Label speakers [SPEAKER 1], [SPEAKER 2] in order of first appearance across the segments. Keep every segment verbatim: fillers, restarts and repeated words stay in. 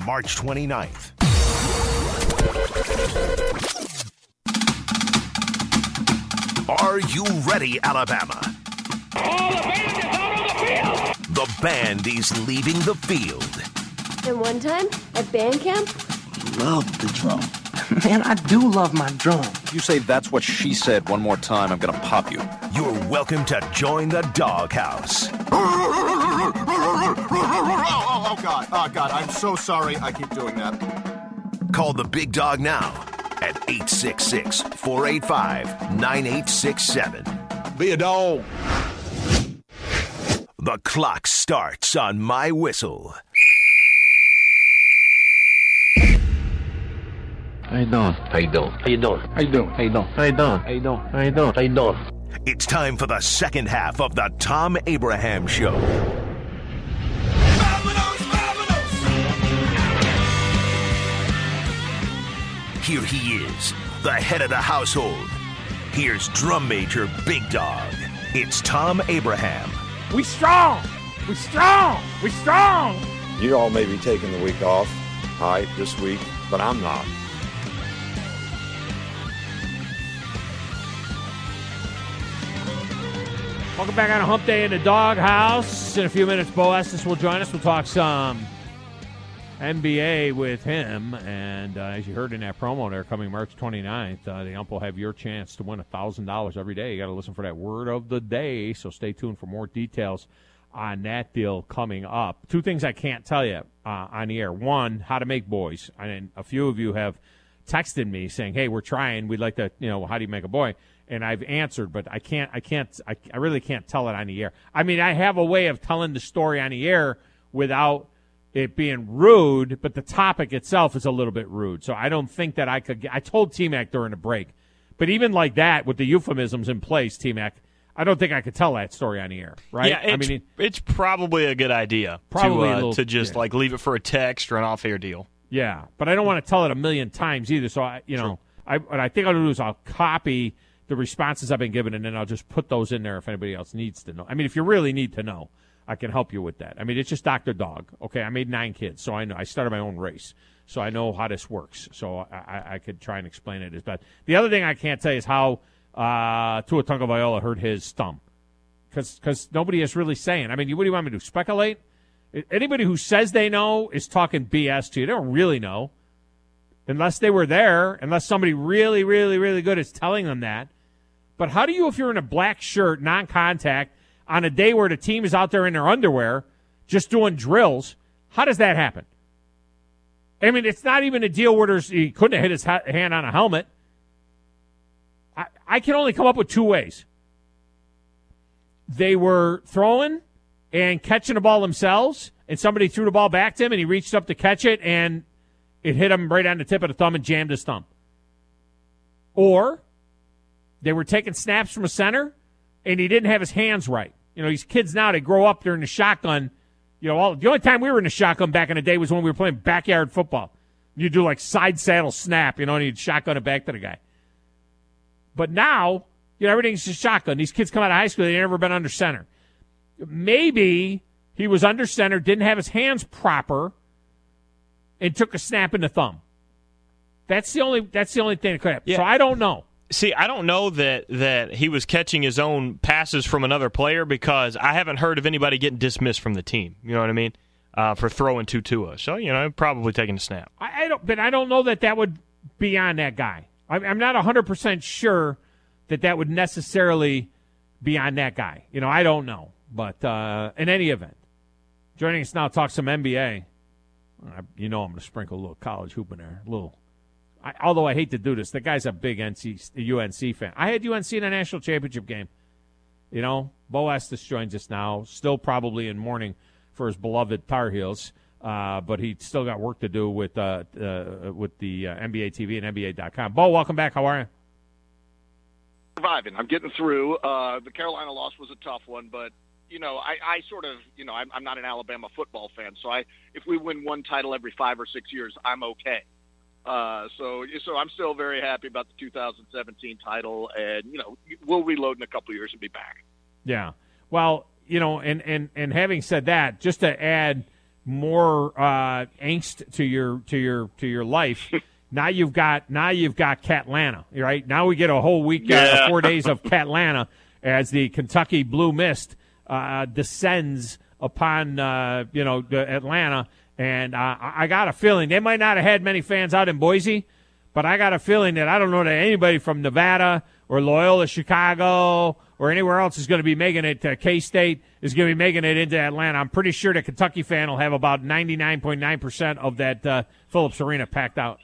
[SPEAKER 1] March twenty-ninth. Are you ready, Alabama?
[SPEAKER 2] All the band is out on the field!
[SPEAKER 1] The band is leaving the field.
[SPEAKER 3] And one time, at band camp,
[SPEAKER 4] love the drum.
[SPEAKER 5] Man, I do love my drum.
[SPEAKER 6] If you say that's what she said one more time, I'm going to pop you.
[SPEAKER 1] You're welcome to join the doghouse.
[SPEAKER 7] Oh, oh, God. Oh, God. I'm so sorry I keep doing that.
[SPEAKER 1] Call the big dog now at eight six six, four eight five, nine eight six seven.
[SPEAKER 7] Be a dog.
[SPEAKER 1] The clock starts on my whistle.
[SPEAKER 8] How you doing? How you doing? How you doing? How you doing? How you doing? How you doing? How you doing? How you doing? How you doing?
[SPEAKER 1] It's time for the second half of the Tom Abraham Show.
[SPEAKER 2] Vamonos, vamonos!
[SPEAKER 1] Here he is, the head of the household. Here's drum major Big Dog. It's Tom Abraham.
[SPEAKER 2] We strong! We strong! We strong!
[SPEAKER 9] You all may be taking the week off, all right, this week, but I'm not.
[SPEAKER 10] Welcome back on a hump day in the doghouse. In a few minutes, Bo Estes will join us. We'll talk some N B A with him. And uh, as you heard in that promo there, coming March twenty-ninth, uh, the ump will have your chance to win one thousand dollars every day. You got to listen for that word of the day. So stay tuned for more details on that deal coming up. Two things I can't tell you uh, on the air. One, how to make boys. And a few of you have texted me saying, hey, we're trying. We'd like to, you know, how do you make a boy? And I've answered, but I can't, I can't, I, I really can't tell it on the air. I mean, I have a way of telling the story on the air without it being rude, but the topic itself is a little bit rude. So I don't think that I could get, I told T-Mac during the break, but even like that, with the euphemisms in place, T-Mac, I don't think I could tell that story on the air, right?
[SPEAKER 11] Yeah, it's,
[SPEAKER 10] I mean,
[SPEAKER 11] it's probably a good idea
[SPEAKER 10] probably
[SPEAKER 11] to, uh,
[SPEAKER 10] little,
[SPEAKER 11] to just
[SPEAKER 10] yeah.
[SPEAKER 11] like leave it for a text or an off-air deal.
[SPEAKER 10] Yeah, but I don't want to tell it a million times either. So I, you know, I, what I think I'll do is I'll copy the responses I've been given, and then I'll just put those in there if anybody else needs to know. I mean, if you really need to know, I can help you with that. I mean, it's just Doctor Dog. Okay, I made nine kids, so I know. I started my own race, so I know how this works. So I, I, I could try and explain it as best. The other thing I can't tell you is how uh, Tua Tagovailoa hurt his thumb, because nobody is really saying. I mean, what do you want me to do, speculate? Anybody who says they know is talking B S to you. They don't really know. Unless they were there, unless somebody really, really, really good is telling them that. But how do you, if you're in a black shirt, non-contact, on a day where the team is out there in their underwear, just doing drills, how does that happen? I mean, it's not even a deal where there's, he couldn't have hit his ha- hand on a helmet. I, I can only come up with two ways. They were throwing and catching the ball themselves, and somebody threw the ball back to him, and he reached up to catch it, and it hit him right on the tip of the thumb and jammed his thumb. Or they were taking snaps from a center, and he didn't have his hands right. You know, these kids now, they grow up, they're in the shotgun. You know, all, the only time we were in the shotgun back in the day was when we were playing backyard football. You do like side saddle snap, you know, and you'd shotgun it back to the guy. But now, you know, everything's just shotgun. These kids come out of high school, they've never been under center. Maybe he was under center, didn't have his hands proper, and took a snap in the thumb. That's the only that's the only thing that could happen. Yeah. So I don't know.
[SPEAKER 11] See, I don't know that, that he was catching his own passes from another player because I haven't heard of anybody getting dismissed from the team. You know what I mean? Uh, for throwing to Tua. So, you know, probably taking a snap.
[SPEAKER 10] I, I don't, but I don't know that that would be on that guy. I'm, I'm not one hundred percent sure that that would necessarily be on that guy. You know, I don't know. But uh, in any event, joining us now, talk some N B A. You know I'm going to sprinkle a little college hoop in there. A little. I, although I hate to do this, the guy's a big N C, U N C fan. I had U N C in a national championship game. You know, Bo Estes joins us now, still probably in mourning for his beloved Tar Heels, uh, but he still got work to do with uh, uh, with the uh, N B A T V and N B A dot com. Bo, welcome back. How are you?
[SPEAKER 12] Surviving. I'm getting through. Uh, the Carolina loss was a tough one, but you know, I, I sort of, you know, I'm, I'm not an Alabama football fan, so I, if we win one title every five or six years, I'm okay. Uh, so, so I'm still very happy about the two thousand seventeen title, and you know, we'll reload in a couple of years and be back.
[SPEAKER 10] Yeah. Well, you know, and, and, and having said that, just to add more uh, angst to your to your to your life. Now you've got now you've got Catlanta, right? Now we get a whole week,
[SPEAKER 12] yeah.
[SPEAKER 10] uh, four days of Catlanta as the Kentucky Blue Mist uh, descends upon uh, you know Atlanta, and uh, I got a feeling they might not have had many fans out in Boise, but I got a feeling that I don't know that anybody from Nevada or Loyola Chicago or anywhere else is going to be making it to K-State, is going to be making it into Atlanta. I'm pretty sure the Kentucky fan will have about ninety-nine point nine percent of that uh, Phillips Arena packed out.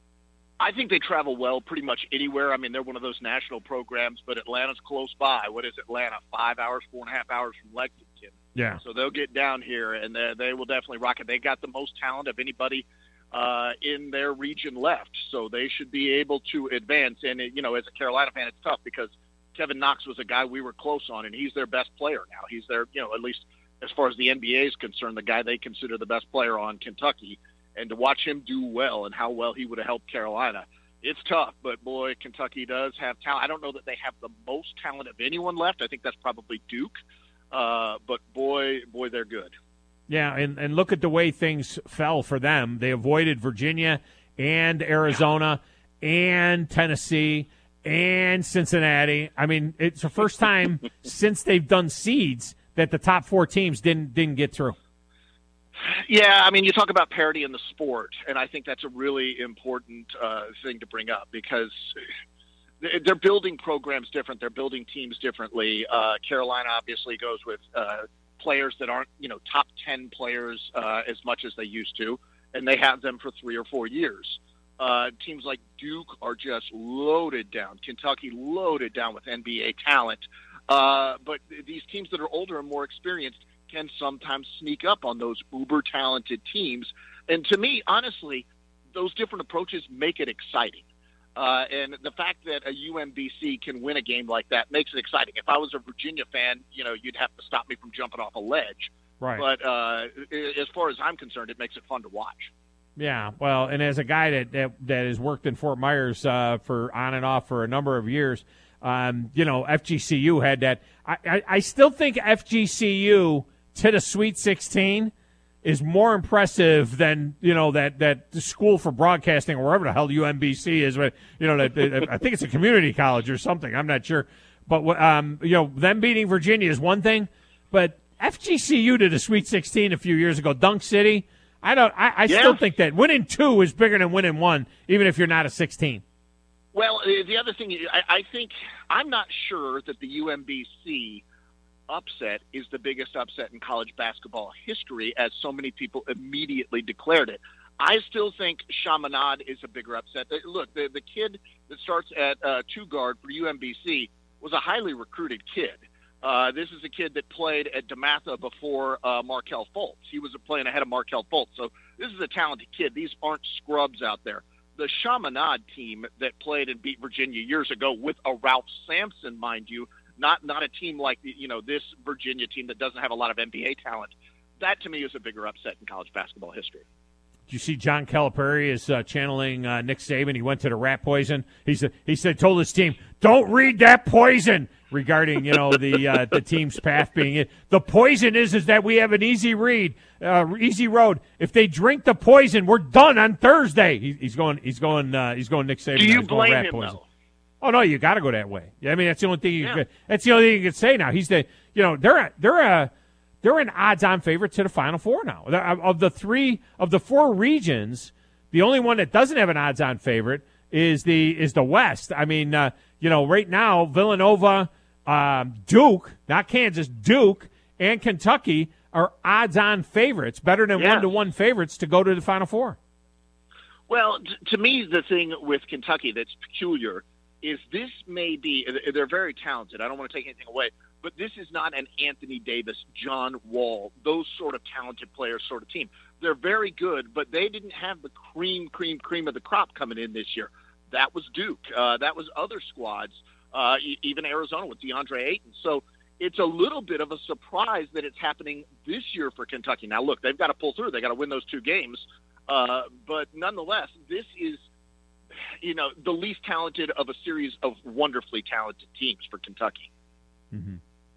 [SPEAKER 12] I think they travel well pretty much anywhere. I mean, they're one of those national programs, but Atlanta's close by. What is Atlanta? Five hours, four and a half hours from Lexington.
[SPEAKER 10] Yeah.
[SPEAKER 12] So they'll get down here, and they, they will definitely rock it. They got the most talent of anybody uh, in their region left, so they should be able to advance. And, you know, as a Carolina fan, it's tough because Kevin Knox was a guy we were close on, and he's their best player now. He's their, you know, at least as far as the N B A is concerned, the guy they consider the best player on Kentucky. And to watch him do well and how well he would have helped Carolina, it's tough. But, boy, Kentucky does have talent. I don't know that they have the most talent of anyone left. I think that's probably Duke. Uh, but, boy, boy, they're good.
[SPEAKER 10] Yeah, and, and look at the way things fell for them. They avoided Virginia and Arizona yeah. and Tennessee and Cincinnati. I mean, it's the first time since they've done seeds that the top four teams didn't didn't get through.
[SPEAKER 12] Yeah, I mean, you talk about parity in the sport, and I think that's a really important uh, thing to bring up because they're building programs different. They're building teams differently. Uh, Carolina obviously goes with uh, players that aren't, you know, top ten players uh, as much as they used to, and they have them for three or four years. Uh, teams like Duke are just loaded down. Kentucky loaded down with N B A talent. Uh, but these teams that are older and more experienced can sometimes sneak up on those uber-talented teams. And to me, honestly, those different approaches make it exciting. Uh, and the fact that a U M B C can win a game like that makes it exciting. If I was a Virginia fan, you know, you'd have to stop me from jumping off a ledge.
[SPEAKER 10] Right.
[SPEAKER 12] But uh, as far as I'm concerned, it makes it fun to watch.
[SPEAKER 10] Yeah, well, and as a guy that that, that has worked in Fort Myers uh, for on and off for a number of years, um, you know, F G C U had that. I, I, I still think F G C U to the Sweet sixteen is more impressive than, you know, that, that school for broadcasting or wherever the hell U M B C is. But, you know, that, I think it's a community college or something. I'm not sure. But, um, you know, them beating Virginia is one thing. But F G C U to the Sweet sixteen a few years ago, Dunk City, I don't. I, I yeah. still think that winning two is bigger than winning one, even if you're not a sixteen.
[SPEAKER 12] Well, the other thing, I, I think, I'm not sure that the U M B C upset is the biggest upset in college basketball history, as so many people immediately declared it. I still think Chaminade is a bigger upset. Look, the, the kid that starts at uh, two guard for U M B C was a highly recruited kid. Uh, this is a kid that played at DeMatha before uh, Markelle Fultz. He was playing ahead of Markelle Fultz. So this is a talented kid. These aren't scrubs out there. The Chaminade team that played and beat Virginia years ago with a Ralph Sampson, mind you, Not not a team like you know this Virginia team that doesn't have a lot of N B A talent. That to me is a bigger upset in college basketball history.
[SPEAKER 10] Did you see John Calipari is uh, channeling uh, Nick Saban? He went to the rat poison. He said he said told his team, "Don't read that poison." Regarding you know the uh, the team's path being it, the poison is is that we have an easy read, uh, easy road. If they drink the poison, we're done on Thursday. He, he's going he's going uh, he's going Nick Saban.
[SPEAKER 12] Do you
[SPEAKER 10] he's
[SPEAKER 12] blame
[SPEAKER 10] rat
[SPEAKER 12] him
[SPEAKER 10] poison.
[SPEAKER 12] though?
[SPEAKER 10] Oh no, you got to go that way. I mean, that's the only thing you
[SPEAKER 12] yeah.
[SPEAKER 10] could, that's the only thing you could say now. He's the you know they're a, they're a they're an odds-on favorite to the Final Four now. Of the three of the four regions, the only one that doesn't have an odds-on favorite is the is the West. I mean, uh, you know, right now Villanova, um, Duke, not Kansas, Duke, and Kentucky are odds-on favorites, better than
[SPEAKER 12] yeah.
[SPEAKER 10] one-to-one favorites to go to the Final Four.
[SPEAKER 12] Well, t- to me, the thing with Kentucky that's peculiar is this may be, they're very talented. I don't want to take anything away, but this is not an Anthony Davis, John Wall, those sort of talented players sort of team. They're very good, but they didn't have the cream, cream, cream of the crop coming in this year. That was Duke. Uh, that was other squads, uh, e- even Arizona with DeAndre Ayton. So it's a little bit of a surprise that it's happening this year for Kentucky. Now, look, they've got to pull through. They've got to win those two games. Uh, but nonetheless, this is, you know, the least talented of a series of wonderfully talented teams for Kentucky.
[SPEAKER 10] Mm-hmm.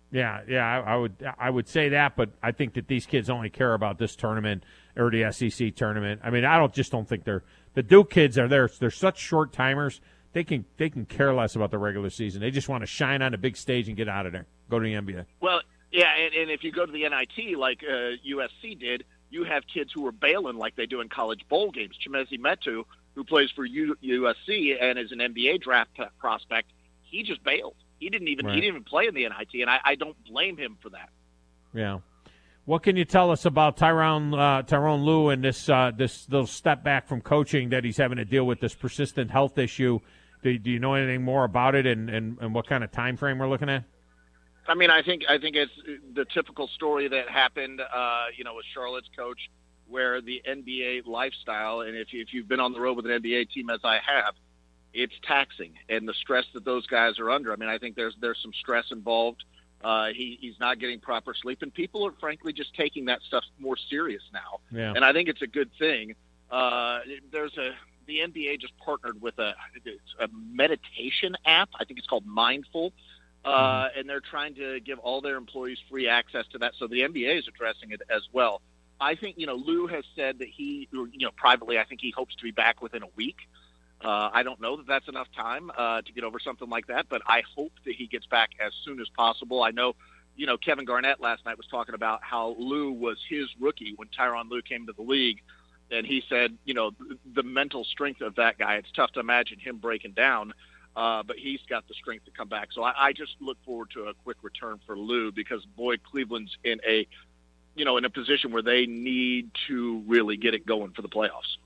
[SPEAKER 10] Yeah, yeah, I, I would I would say that, but I think that these kids only care about this tournament or the S E C tournament. I mean, I don't just don't think they're the Duke kids are there. They're such short timers. They can they can care less about the regular season. They just want to shine on a big stage and get out of there. Go to the N B A.
[SPEAKER 12] Well, yeah, and, and if you go to the N I T like uh, U S C did, you have kids who are bailing like they do in college bowl games. Chimezie Metu, who plays for U- USC and is an N B A draft prospect, he just bailed. He didn't even right. he didn't even play in the N I T, and I, I don't blame him for that.
[SPEAKER 10] Yeah. What can you tell us about Tyronn uh, Tyronn Lue and this uh, this little step back from coaching that he's having to deal with, this persistent health issue? Do, do you know anything more about it, and, and, and what kind of time frame we're looking at?
[SPEAKER 12] I mean, I think I think it's the typical story that happened, uh, you know, with Charlotte's coach, where the N B A lifestyle, and if, you, if you've been on the road with an N B A team as I have, it's taxing, and the stress that those guys are under. I mean, I think there's there's some stress involved. Uh, he, he's not getting proper sleep, and people are frankly just taking that stuff more serious now.
[SPEAKER 10] Yeah.
[SPEAKER 12] And I think it's a good thing. Uh, there's a the N B A just partnered with a, a meditation app. I think it's called Mindful, uh, mm-hmm. and they're trying to give all their employees free access to that. So the N B A is addressing it as well. I think, you know, Lue has said that he, you know, privately, I think he hopes to be back within a week. Uh, I don't know that that's enough time uh, to get over something like that, but I hope that he gets back as soon as possible. I know, you know, Kevin Garnett last night was talking about how Lue was his rookie when Tyronn Lue came to the league, and he said, you know, the mental strength of that guy, it's tough to imagine him breaking down, uh, but he's got the strength to come back. So I, I just look forward to a quick return for Lue because, boy, Cleveland's in a, you know, in a position where they need to really get it going for the playoffs.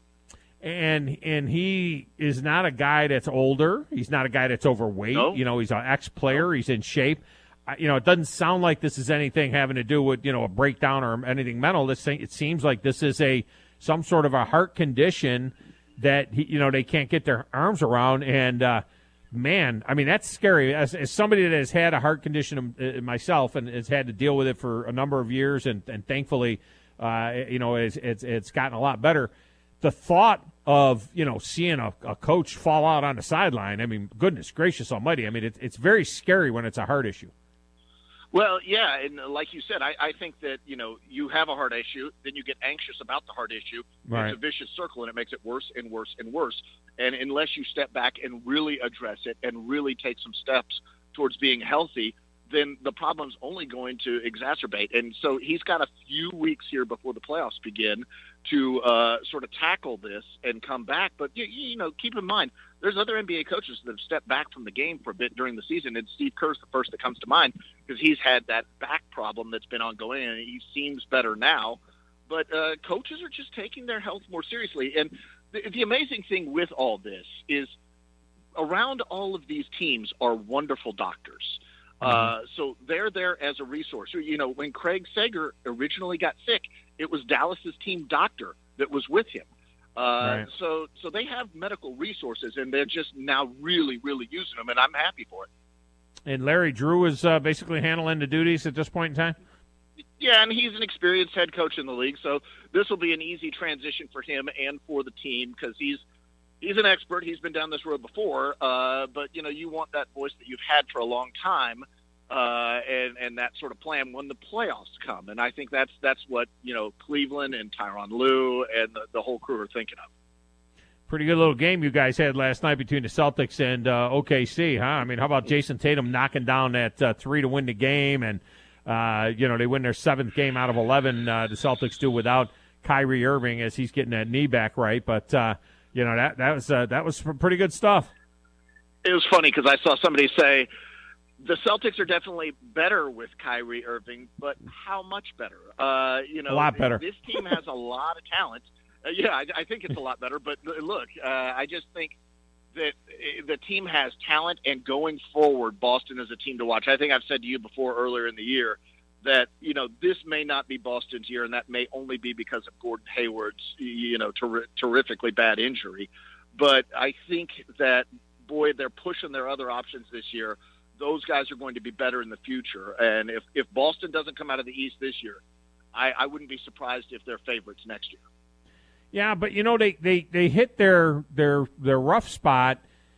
[SPEAKER 10] And and he is not a guy that's older. He's not a guy that's overweight.
[SPEAKER 12] No.
[SPEAKER 10] You know, he's an ex-player. He's in shape. I, you know, it doesn't sound like this is anything having to do with, you know, a breakdown or anything mental. This thing, it seems like this is a some sort of a heart condition that, he, you know, they can't get their arms around. And, uh, man, I mean, that's scary. As, as somebody that has had a heart condition uh, myself and has had to deal with it for a number of years, and, and thankfully, uh, you know, it's, it's, it's gotten a lot better. The thought of, you know, seeing a, a coach fall out on the sideline, I mean, goodness gracious almighty. I mean, it, it's very scary when it's a heart issue.
[SPEAKER 12] Well, yeah, and like you said, I, I think that, you know, you have a heart issue, then you get anxious about the heart issue.
[SPEAKER 10] Right.
[SPEAKER 12] It's a vicious circle, and it makes it worse and worse and worse. And unless you step back and really address it and really take some steps towards being healthy, then the problem's only going to exacerbate. And so he's got a few weeks here before the playoffs begin to uh, sort of tackle this and come back. But, you, you know, keep in mind, there's other N B A coaches that have stepped back from the game for a bit during the season, and Steve Kerr's the first that comes to mind because he's had that back problem that's been ongoing, and he seems better now. But uh, coaches are just taking their health more seriously. And the, the amazing thing with all this is around all of these teams are wonderful doctors. Uh, so they're there as a resource. You know, when Craig Sager originally got sick, it was Dallas's team doctor that was with him. Uh,
[SPEAKER 10] right.
[SPEAKER 12] So, so they have medical resources, and they're just now really, really using them, and I'm happy for it.
[SPEAKER 10] And Larry Drew is uh, basically handling the duties at this point in time?
[SPEAKER 12] Yeah, and he's an experienced head coach in the league, so this will be an easy transition for him and for the team because he's He's an expert. He's been down this road before, uh, but, you know, you want that voice that you've had for a long time uh, and, and that sort of plan when the playoffs come. And I think that's that's what, you know, Cleveland and Tyronn Lue and the, the whole crew are thinking of.
[SPEAKER 10] Pretty good little game you guys had last night between the Celtics and uh, O K C, huh? I mean, how about Jason Tatum knocking down that uh, three to win the game? And, uh, you know, they win their seventh game out of eleven. Uh, the Celtics do without Kyrie Irving as he's getting that knee back right. But, uh, You know, that that was uh, that was pretty good stuff.
[SPEAKER 12] It was funny because I saw somebody say the Celtics are definitely better with Kyrie Irving, but how much better? Uh, you know,
[SPEAKER 10] a lot better.
[SPEAKER 12] This team has a lot of talent. Uh, yeah, I, I think it's a lot better. But look, uh, I just think that the team has talent, and going forward, Boston is a team to watch. I think I've said to you before earlier in the year that, you know, this may not be Boston's year, and that may only be because of Gordon Hayward's, you know, ter- terrifically bad injury. But I think that, boy, they're pushing their other options this year. Those guys are going to be better in the future. And if, if Boston doesn't come out of the East this year, I, I wouldn't be surprised if they're favorites next year.
[SPEAKER 10] Yeah, but, you know, they, they, they hit their, their, their rough spot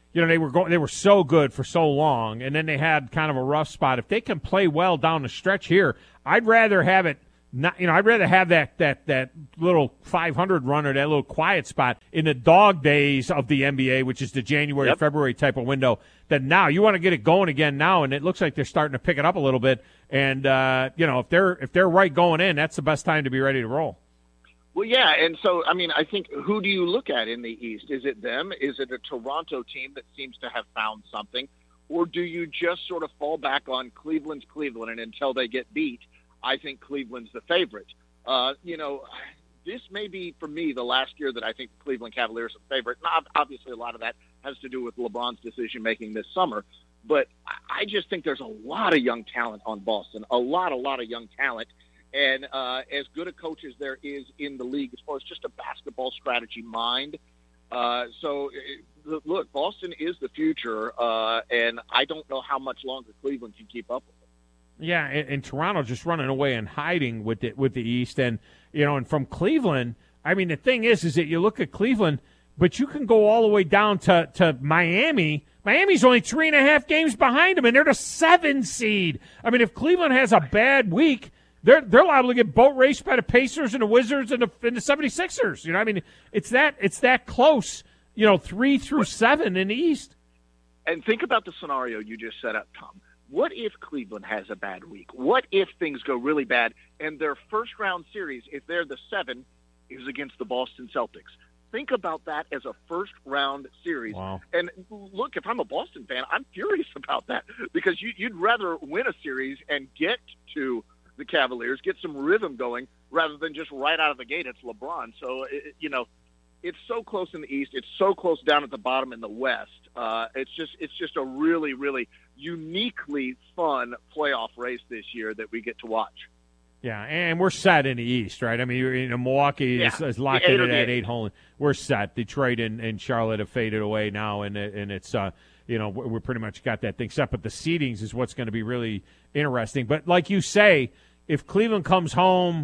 [SPEAKER 10] you know, they were going, they were so good for so long, and then they had kind of a rough spot. If they can play well down the stretch here, I'd rather have it. Not, you know, I'd rather have that that that little five hundred run or that little quiet spot in the dog days of the N B A, which is the January, yep. February type of window. Than now, you want to get it going again now, and it looks like they're starting to pick it up a little bit. And uh, you know, if they're if they're right going in, that's the best time to be ready to roll.
[SPEAKER 12] Well, yeah, and so I mean, I think who do you look at in the East? Is it them? Is it a Toronto team that seems to have found something, or do you just sort of fall back on Cleveland's Cleveland, and until they get beat? I think Cleveland's the favorite. Uh, you know, this may be, for me, the last year that I think the Cleveland Cavaliers are the favorite. And obviously, a lot of that has to do with LeBron's decision-making this summer. But I just think there's a lot of young talent on Boston, a lot, a lot of young talent. And uh, as good a coach as there is in the league as far as just a basketball strategy mind. Uh, so, look, Boston is the future, uh, and I don't know how much longer Cleveland can keep up with it.
[SPEAKER 10] Yeah, and, and Toronto just running away and hiding with it with the East, and you know, and from Cleveland. I mean, the thing is, is that you look at Cleveland, but you can go all the way down to, to Miami. Miami's only three and a half games behind them, and they're the seven seed. I mean, if Cleveland has a bad week, they're they're liable to get boat raced by the Pacers and the Wizards and the, and the seventy-sixers. You know, I mean, it's that it's that close. You know, three through seven in the East.
[SPEAKER 12] And think about the scenario you just set up, Tom. What if Cleveland has a bad week? What if things go really bad and their first-round series, if they're the seven, is against the Boston Celtics? Think about that as a first-round series.
[SPEAKER 10] Wow.
[SPEAKER 12] And look, if I'm a Boston fan, I'm furious about that because you, you'd rather win a series and get to the Cavaliers, get some rhythm going, rather than just right out of the gate, it's LeBron. So, it, you know, it's so close in the East. It's so close down at the bottom in the West. Uh, it's just it's just a really, really uniquely fun playoff race this year that we get to watch.
[SPEAKER 10] Yeah, and we're set in the East, right? I mean, you know, Milwaukee
[SPEAKER 12] yeah.
[SPEAKER 10] is, is locked in at eight hole. We're set. Detroit and, and Charlotte have faded away now, and and it's uh, you know, we pretty much got that thing set. But the seedings is what's going to be really interesting. But like you say, if Cleveland comes home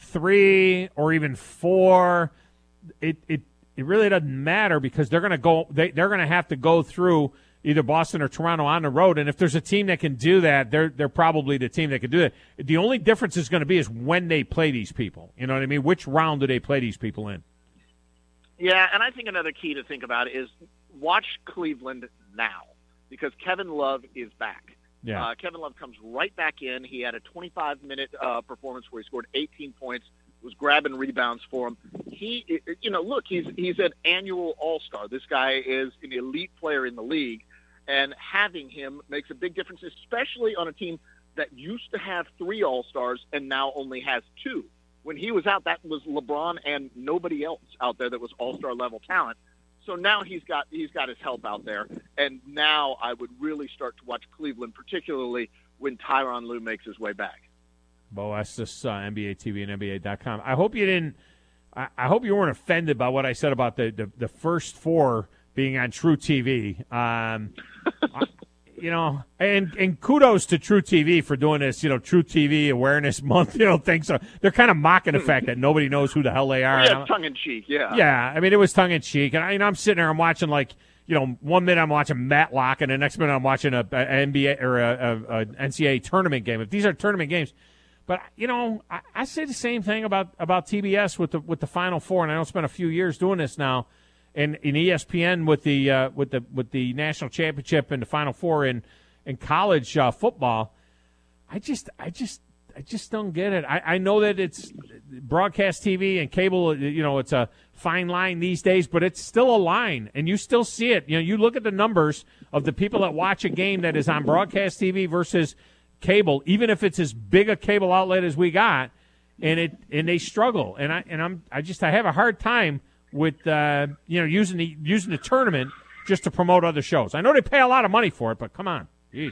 [SPEAKER 10] three or even four, it it. It really doesn't matter because they're going to go. They, they're going to have to go through either Boston or Toronto on the road. And if there's a team that can do that, they're they're probably the team that can do that. The only difference is going to be is when they play these people. You know what I mean? Which round do they play these people in?
[SPEAKER 12] Yeah, and I think another key to think about is watch Cleveland now because Kevin Love is back.
[SPEAKER 10] Yeah,
[SPEAKER 12] uh, Kevin Love comes right back in. He had a twenty-five minute uh, performance where he scored eighteen points. Was grabbing rebounds for him. He, you know, look, he's he's an annual All-Star. This guy is an elite player in the league, and having him makes a big difference, especially on a team that used to have three All-Stars and now only has two. When he was out, that was LeBron and nobody else out there that was All-Star level talent. So now he's got he's got his help out there, and now I would really start to watch Cleveland, particularly when Tyronn Lue makes his way back.
[SPEAKER 10] Bo Estes, uh, N B A T V and N B A dot com. I hope you didn't. I, I hope you weren't offended by what I said about the, the, the first four being on True T V. Um, I, you know, and and kudos to True T V for doing this. You know, True T V Awareness Month. You know, things. So they're kind of mocking the fact that nobody knows who the hell they are.
[SPEAKER 12] Well, yeah, tongue in cheek. Yeah.
[SPEAKER 10] Yeah. I mean, it was tongue in cheek, and I, you know, I'm sitting there, I'm watching like. You know, one minute I'm watching Matlock, and the next minute I'm watching a, a N B A or a, a, a N C double A tournament game. If these are tournament games. But, you know, I, I say the same thing about, about T B S with the with the Final Four, and I know it's been a few years doing this now, and in E S P N with the uh, with the with the national championship and the Final Four in in college uh, football. I just I just I just don't get it. I, I know that it's broadcast T V and cable. You know, it's a fine line these days, but it's still a line, and you still see it. You know, you look at the numbers of the people that watch a game that is on broadcast T V versus cable, even if it's as big a cable outlet as we got, and it and they struggle, and I and I'm I just I have a hard time with uh, you know using the using the tournament just to promote other shows. I know they pay a lot of money for it, but come on, jeez.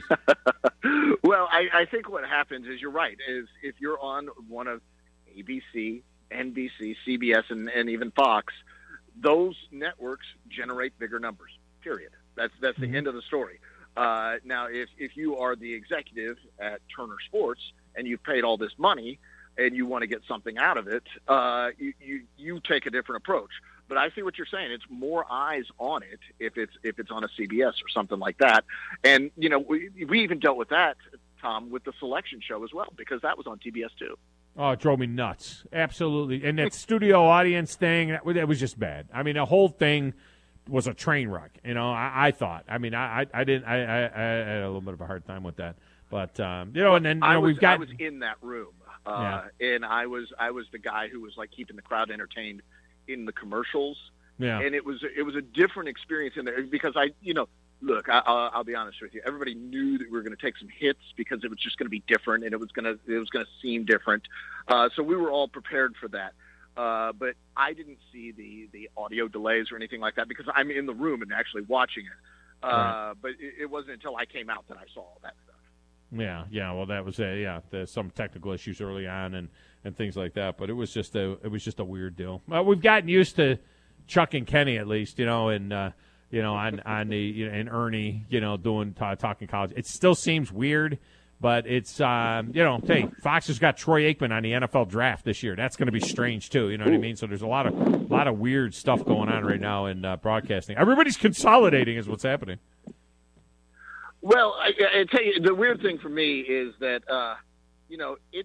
[SPEAKER 12] Well, I, I think what happens is you're right. Is if you're on one of A B C, N B C, C B S, and, and even Fox, those networks generate bigger numbers. Period. That's that's the mm-hmm. end of the story. Uh, now, if, if you are the executive at Turner Sports and you've paid all this money and you want to get something out of it, uh, you, you, you take a different approach. But I see what you're saying. It's more eyes on it if it's if it's on a C B S or something like that. And, you know, we, we even dealt with that, Tom, with the selection show as well, because that was on T B S too.
[SPEAKER 10] Oh, it drove me nuts. Absolutely. And that studio audience thing, that, that was just bad. I mean, the whole thing was a train wreck, you know, I, I thought. I mean, I, I didn't I, I, I had a little bit of a hard time with that. But, um, you know, and then you know,
[SPEAKER 12] was,
[SPEAKER 10] we've got.
[SPEAKER 12] I was in that room, uh, yeah. and I was I was the guy who was, like, keeping the crowd entertained in the commercials.
[SPEAKER 10] Yeah.
[SPEAKER 12] And it was it was a different experience in there because I, you know, look, I, I'll, I'll be honest with you. Everybody knew that we were going to take some hits because it was just going to be different and it was going to it was going to seem different. Uh, so we were all prepared for that. Uh, but I didn't see the, the audio delays or anything like that because I'm in the room and actually watching it. Uh, right. But it, it wasn't until I came out that I saw all that stuff.
[SPEAKER 10] Yeah, yeah. Well, that was a, yeah. There's some technical issues early on and, and things like that. But it was just a it was just a weird deal. Well, we've gotten used to Chuck and Kenny at least, you know, and uh, you know on on the you know, and Ernie, you know, doing t- talking college. It still seems weird, but it's um, you know, hey, Fox has got Troy Aikman on the N F L draft this year. That's going to be strange too. You know what I mean? So there's a lot of a lot of weird stuff going on right now in uh, broadcasting. Everybody's consolidating, is what's happening.
[SPEAKER 12] Well, I, I tell you, the weird thing for me is that, uh, you know, it's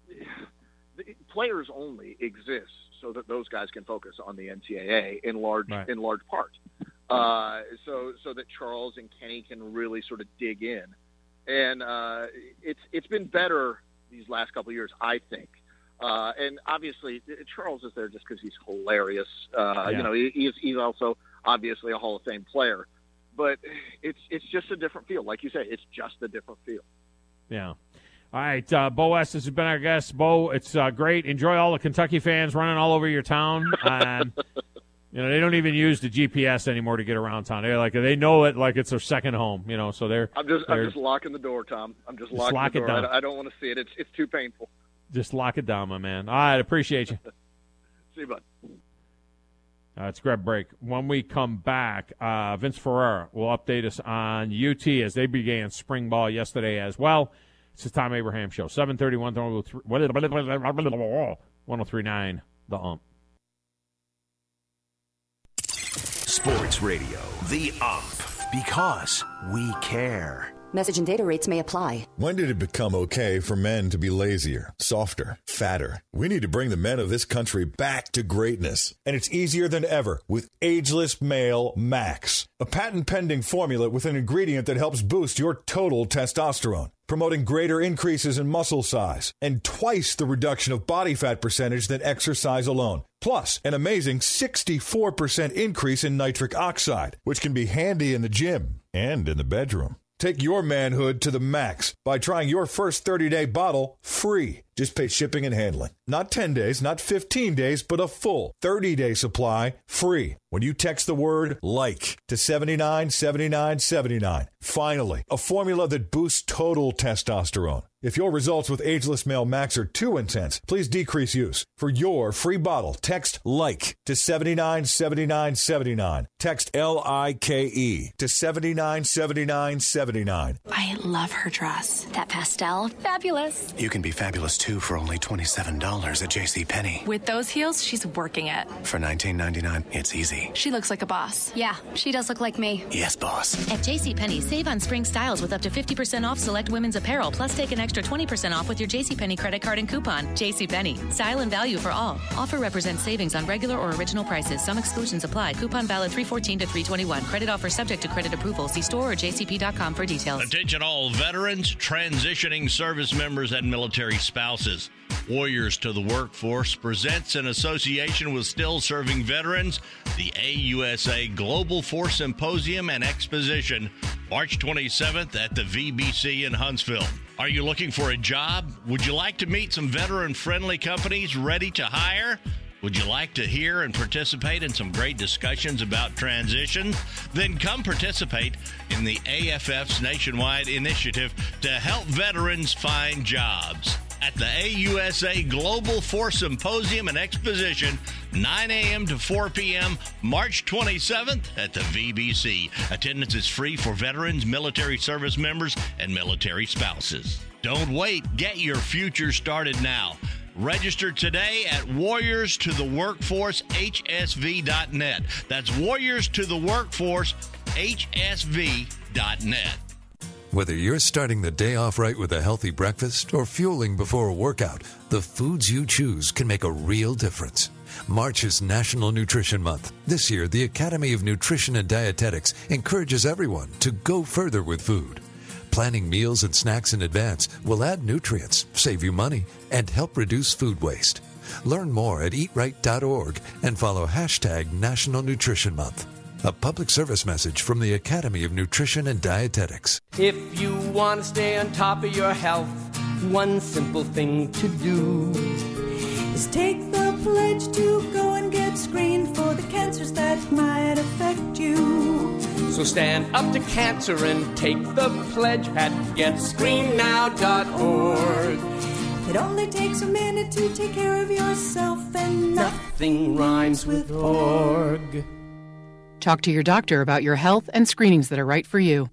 [SPEAKER 12] players only exist so that those guys can focus on the N C double A in large right. in large part. Uh, so so that Charles and Kenny can really sort of dig in, and uh, it's it's been better these last couple of years, I think. Uh, and obviously, Charles is there just because he's hilarious. Uh, yeah. You know, he, he's he's also obviously a Hall of Fame player. But it's it's just a different feel. Like you say, it's just a different feel.
[SPEAKER 10] Yeah. All right, uh, Bo West has been our guest. Bo, it's uh, great. Enjoy all the Kentucky fans running all over your town. Um, you know, they don't even use the G P S anymore to get around town. They're like they know it like it's their second home. You know, so they're.
[SPEAKER 12] I'm just
[SPEAKER 10] they're,
[SPEAKER 12] I'm just locking the door, Tom. I'm just,
[SPEAKER 10] just
[SPEAKER 12] locking
[SPEAKER 10] lock
[SPEAKER 12] the door.
[SPEAKER 10] It down.
[SPEAKER 12] I, I don't want to see it. It's it's too painful.
[SPEAKER 10] Just lock it down, my man. All right, appreciate you.
[SPEAKER 12] See you, bud.
[SPEAKER 10] Uh, it's grab break. When we come back, uh, Vince Ferrara will update us on U T as they began spring ball yesterday as well. It's the Tom Abraham Show, seven thirty, one oh three point nine, The Ump.
[SPEAKER 1] Sports Radio, The Ump, because we care.
[SPEAKER 13] Message and data rates may apply.
[SPEAKER 14] When did it become okay for men to be lazier, softer, fatter? We need to bring the men of this country back to greatness. And it's easier than ever with Ageless Male Max, a patent-pending formula with an ingredient that helps boost your total testosterone, promoting greater increases in muscle size and twice the reduction of body fat percentage than exercise alone. Plus, an amazing sixty-four percent increase in nitric oxide, which can be handy in the gym and in the bedroom. Take your manhood to the max by trying your first thirty-day bottle free. Just pay shipping and handling. Not ten days, not fifteen days, but a full thirty-day supply free when you text the word LIKE to seven nine seven nine seven nine. Finally, a formula that boosts total testosterone. If your results with Ageless Male Max are too intense, please decrease use. For your free bottle, text LIKE to seven nine seven nine seven nine. Text L I K E to seven nine seven nine seven nine.
[SPEAKER 15] I love her dress. That pastel, fabulous.
[SPEAKER 16] You can be fabulous too for only twenty-seven dollars at JCPenney.
[SPEAKER 15] With those heels, she's working it.
[SPEAKER 16] For nineteen ninety-nine, it's easy.
[SPEAKER 15] She looks like a boss.
[SPEAKER 17] Yeah, she does look like me.
[SPEAKER 16] Yes, boss.
[SPEAKER 18] At JCPenney, save on spring styles with up to fifty percent off select women's apparel, plus take an extra twenty percent off with your JCPenney credit card and coupon. JCPenney, style and value for all. Offer represents savings on regular or original prices. Some exclusions apply. Coupon valid three fourteen to three twenty-one. Credit offer subject to credit approval. See store or j c p dot com for details.
[SPEAKER 19] Attention all veterans, transitioning service members, and military spouses. Warriors to the Workforce presents, in association with Still Serving Veterans, the A U S A Global Force Symposium and Exposition, March twenty-seventh at the V B C in Huntsville. Are you looking for a job? Would you like to meet some veteran-friendly companies ready to hire? Would you like to hear and participate in some great discussions about transition? Then come participate in the A F F's nationwide initiative to help veterans find jobs. At the A U S A Global Force Symposium and Exposition, nine a.m. to four p.m., March twenty-seventh at the V B C. Attendance is free for veterans, military service members, and military spouses. Don't wait. Get your future started now. Register today at warriors to the workforce h s v dot net. That's warriors to the workforce h s v dot net.
[SPEAKER 17] Whether you're starting the day off right with a healthy breakfast or fueling before a workout, the foods you choose can make a real difference. March is National Nutrition Month. This year, the Academy of Nutrition and Dietetics encourages everyone to go further with food. Planning meals and snacks in advance will add nutrients, save you money, and help reduce food waste. Learn more at eat right dot org and follow hashtag National Nutrition Month. A public service message from the Academy of Nutrition and Dietetics.
[SPEAKER 5] If you want to stay on top of your health, one simple thing to do
[SPEAKER 20] is take the pledge to go and get screened for the cancers that might affect you.
[SPEAKER 5] So stand up to cancer and take the pledge at get screened now dot org.
[SPEAKER 20] It only takes a minute to take care of yourself, and nothing rhymes with org.
[SPEAKER 21] Talk to your doctor about your health and screenings that are right for you.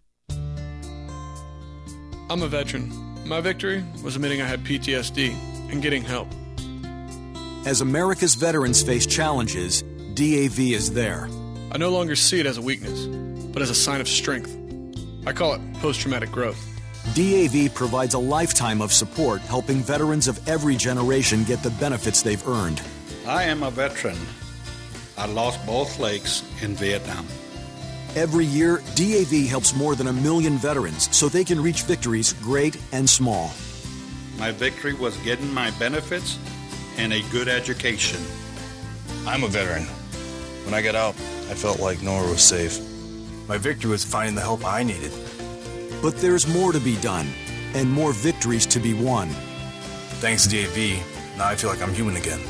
[SPEAKER 22] I'm a veteran. My victory was admitting I had P T S D and getting help.
[SPEAKER 23] As America's veterans face challenges, D A V is there.
[SPEAKER 22] I no longer see it as a weakness, but as a sign of strength. I call it post-traumatic growth.
[SPEAKER 23] D A V provides a lifetime of support, helping veterans of every generation get the benefits they've earned.
[SPEAKER 24] I am a veteran. I lost both legs in Vietnam.
[SPEAKER 23] Every year, D A V helps more than a million veterans so they can reach victories great and small.
[SPEAKER 24] My victory was getting my benefits and a good education.
[SPEAKER 25] I'm a veteran. When I got out, I felt like nowhere was safe. My victory was finding the help I needed.
[SPEAKER 23] But there's more to be done, and more victories to be won.
[SPEAKER 25] Thanks to D A V, now I feel like I'm human again.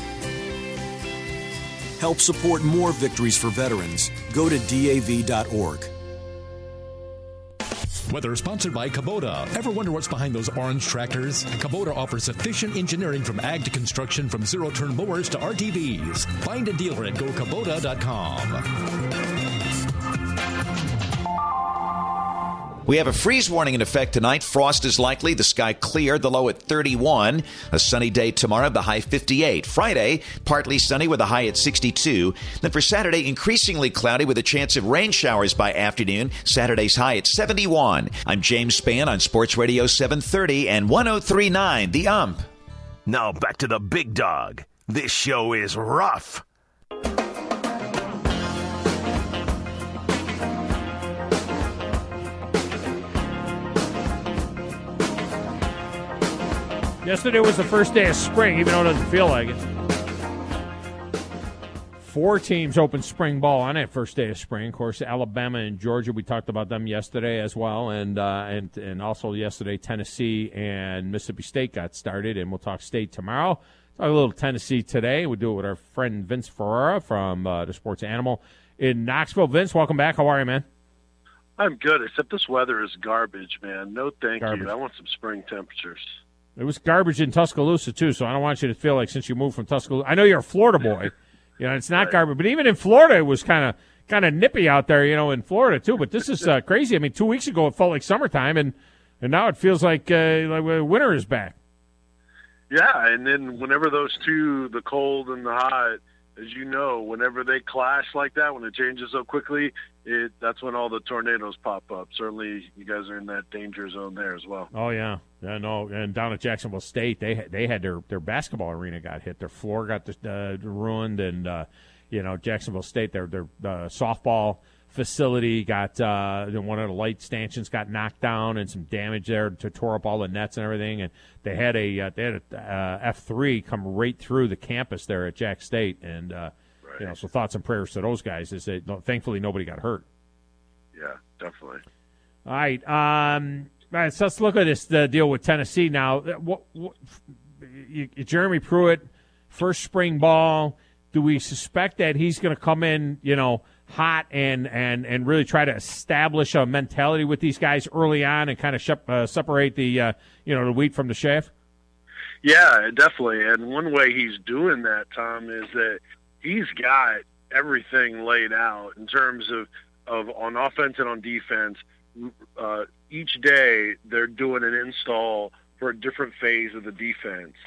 [SPEAKER 23] Help support more victories for veterans. Go to D A V dot org.
[SPEAKER 26] Weather sponsored by Kubota. Ever wonder what's behind those orange tractors? Kubota offers efficient engineering from ag to construction, from zero-turn mowers to R T Vs. Find a dealer at go kubota dot com.
[SPEAKER 27] We have a freeze warning in effect tonight. Frost is likely. The sky clear. The low at thirty-one. A sunny day tomorrow. The high fifty-eight. Friday, partly sunny with a high at sixty-two. Then for Saturday, increasingly cloudy with a chance of rain showers by afternoon. Saturday's high at seventy-one. I'm James Spann on Sports Radio seven thirty and one oh three point nine The Ump.
[SPEAKER 1] Now back to the big dog. This show is rough.
[SPEAKER 10] Yesterday was the first day of spring, even though it doesn't feel like it. Four teams opened spring ball on that first day of spring. Of course, Alabama and Georgia, we talked about them yesterday as well. And uh, and and also yesterday, Tennessee and Mississippi State got started. And we'll talk State tomorrow. Talk a little Tennessee today. We'll do it with our friend Vince Ferrara from uh, the Sports Animal in Knoxville. Vince, welcome back. How are you, man?
[SPEAKER 28] I'm good, except this weather is garbage, man. No thank
[SPEAKER 10] Garbage.
[SPEAKER 28] you. I want some spring temperatures.
[SPEAKER 10] It was garbage in Tuscaloosa, too, so I don't want you to feel like since you moved from Tuscaloosa. I know you're a Florida boy. You know, it's not right. Garbage. But even in Florida, it was kind of kind of nippy out there, you know, in Florida, too. But this is uh, crazy. I mean, two weeks ago, it felt like summertime, and, and now it feels like, uh, like winter is back.
[SPEAKER 28] Yeah, and then whenever those two, the cold and the hot, as you know, whenever they clash like that, when it changes so quickly, it that's when all the tornadoes pop up. Certainly, you guys are in that danger zone there as well.
[SPEAKER 10] Oh, yeah. Yeah, no, and down at Jacksonville State, they they had their, their basketball arena got hit. Their floor got uh, ruined, and, uh, you know, Jacksonville State, their, their uh, softball facility got uh, one of the light stanchions got knocked down and some damage there to tore up all the nets and everything. And they had a uh, they had a uh, F three come right through the campus there at Jack State, and uh, right. you know, so thoughts and prayers to those guys. Is that no, thankfully nobody got hurt.
[SPEAKER 28] Yeah, definitely.
[SPEAKER 10] All right, um, all right. So let's look at this the deal with Tennessee now. What, what you, Jeremy Pruitt, first spring ball. Do we suspect that he's going to come in, you know, hot and, and, and really try to establish a mentality with these guys early on and kind of shep, uh, separate the, uh, you know, the wheat from the chaff?
[SPEAKER 28] Yeah, definitely. And one way he's doing that, Tom, is that he's got everything laid out in terms of, of on offense and on defense. Uh, each day they're doing an install for a different phase of the defense.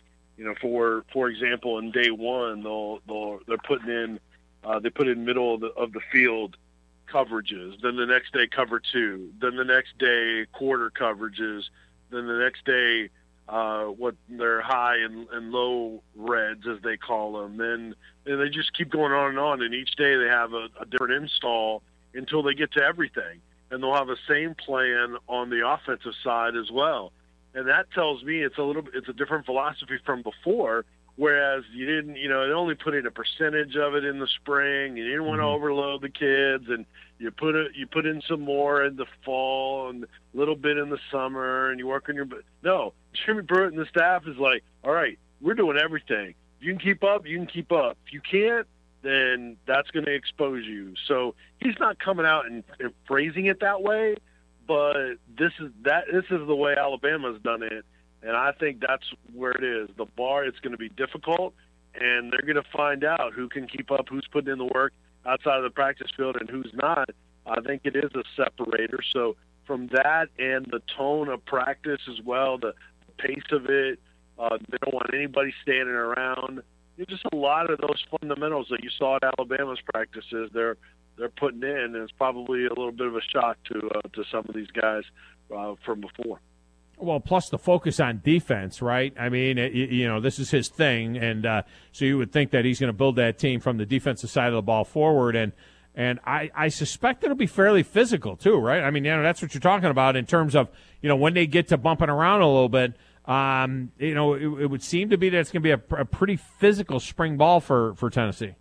[SPEAKER 28] You know, for for example, in day one, they'll they'll they're putting in uh, they put in middle of the, of the field coverages. Then the next day, cover two. Then the next day, quarter coverages. Then the next day, uh, what they're high and, and low reds, as they call them. Then and they just keep going on and on. And each day they have a, a different install until they get to everything. And they'll have the same plan on the offensive side as well. And that tells me it's a little it's a different philosophy from before, whereas you didn't, you know, they only put in a percentage of it in the spring. You didn't want to overload the kids, and you put it you put in some more in the fall and a little bit in the summer, and you work on your no. Jimmy Pruitt and the staff is like, all right, we're doing everything. If you can keep up, you can keep up. If you can't, then that's going to expose you. So he's not coming out and, and phrasing it that way. But this is that. This is the way Alabama's done it, and I think that's where it is. The bar, it's going to be difficult, and they're going to find out who can keep up, who's putting in the work outside of the practice field, and who's not. I think it is a separator. So from that and the tone of practice as well, the pace of it, uh, they don't want anybody standing around. There's just a lot of those fundamentals that you saw at Alabama's practices. They're they're putting in, and it's probably a little bit of a shock to uh, to some of these guys uh, from before.
[SPEAKER 10] Well, plus the focus on defense, right? I mean, it, you know, this is his thing, and uh, so you would think that he's going to build that team from the defensive side of the ball forward, and and I, I suspect it'll be fairly physical too, right? I mean, you know, that's what you're talking about in terms of, you know, when they get to bumping around a little bit. Um, you know, it, it would seem to be that it's going to be a, a pretty physical spring ball for, for Tennessee.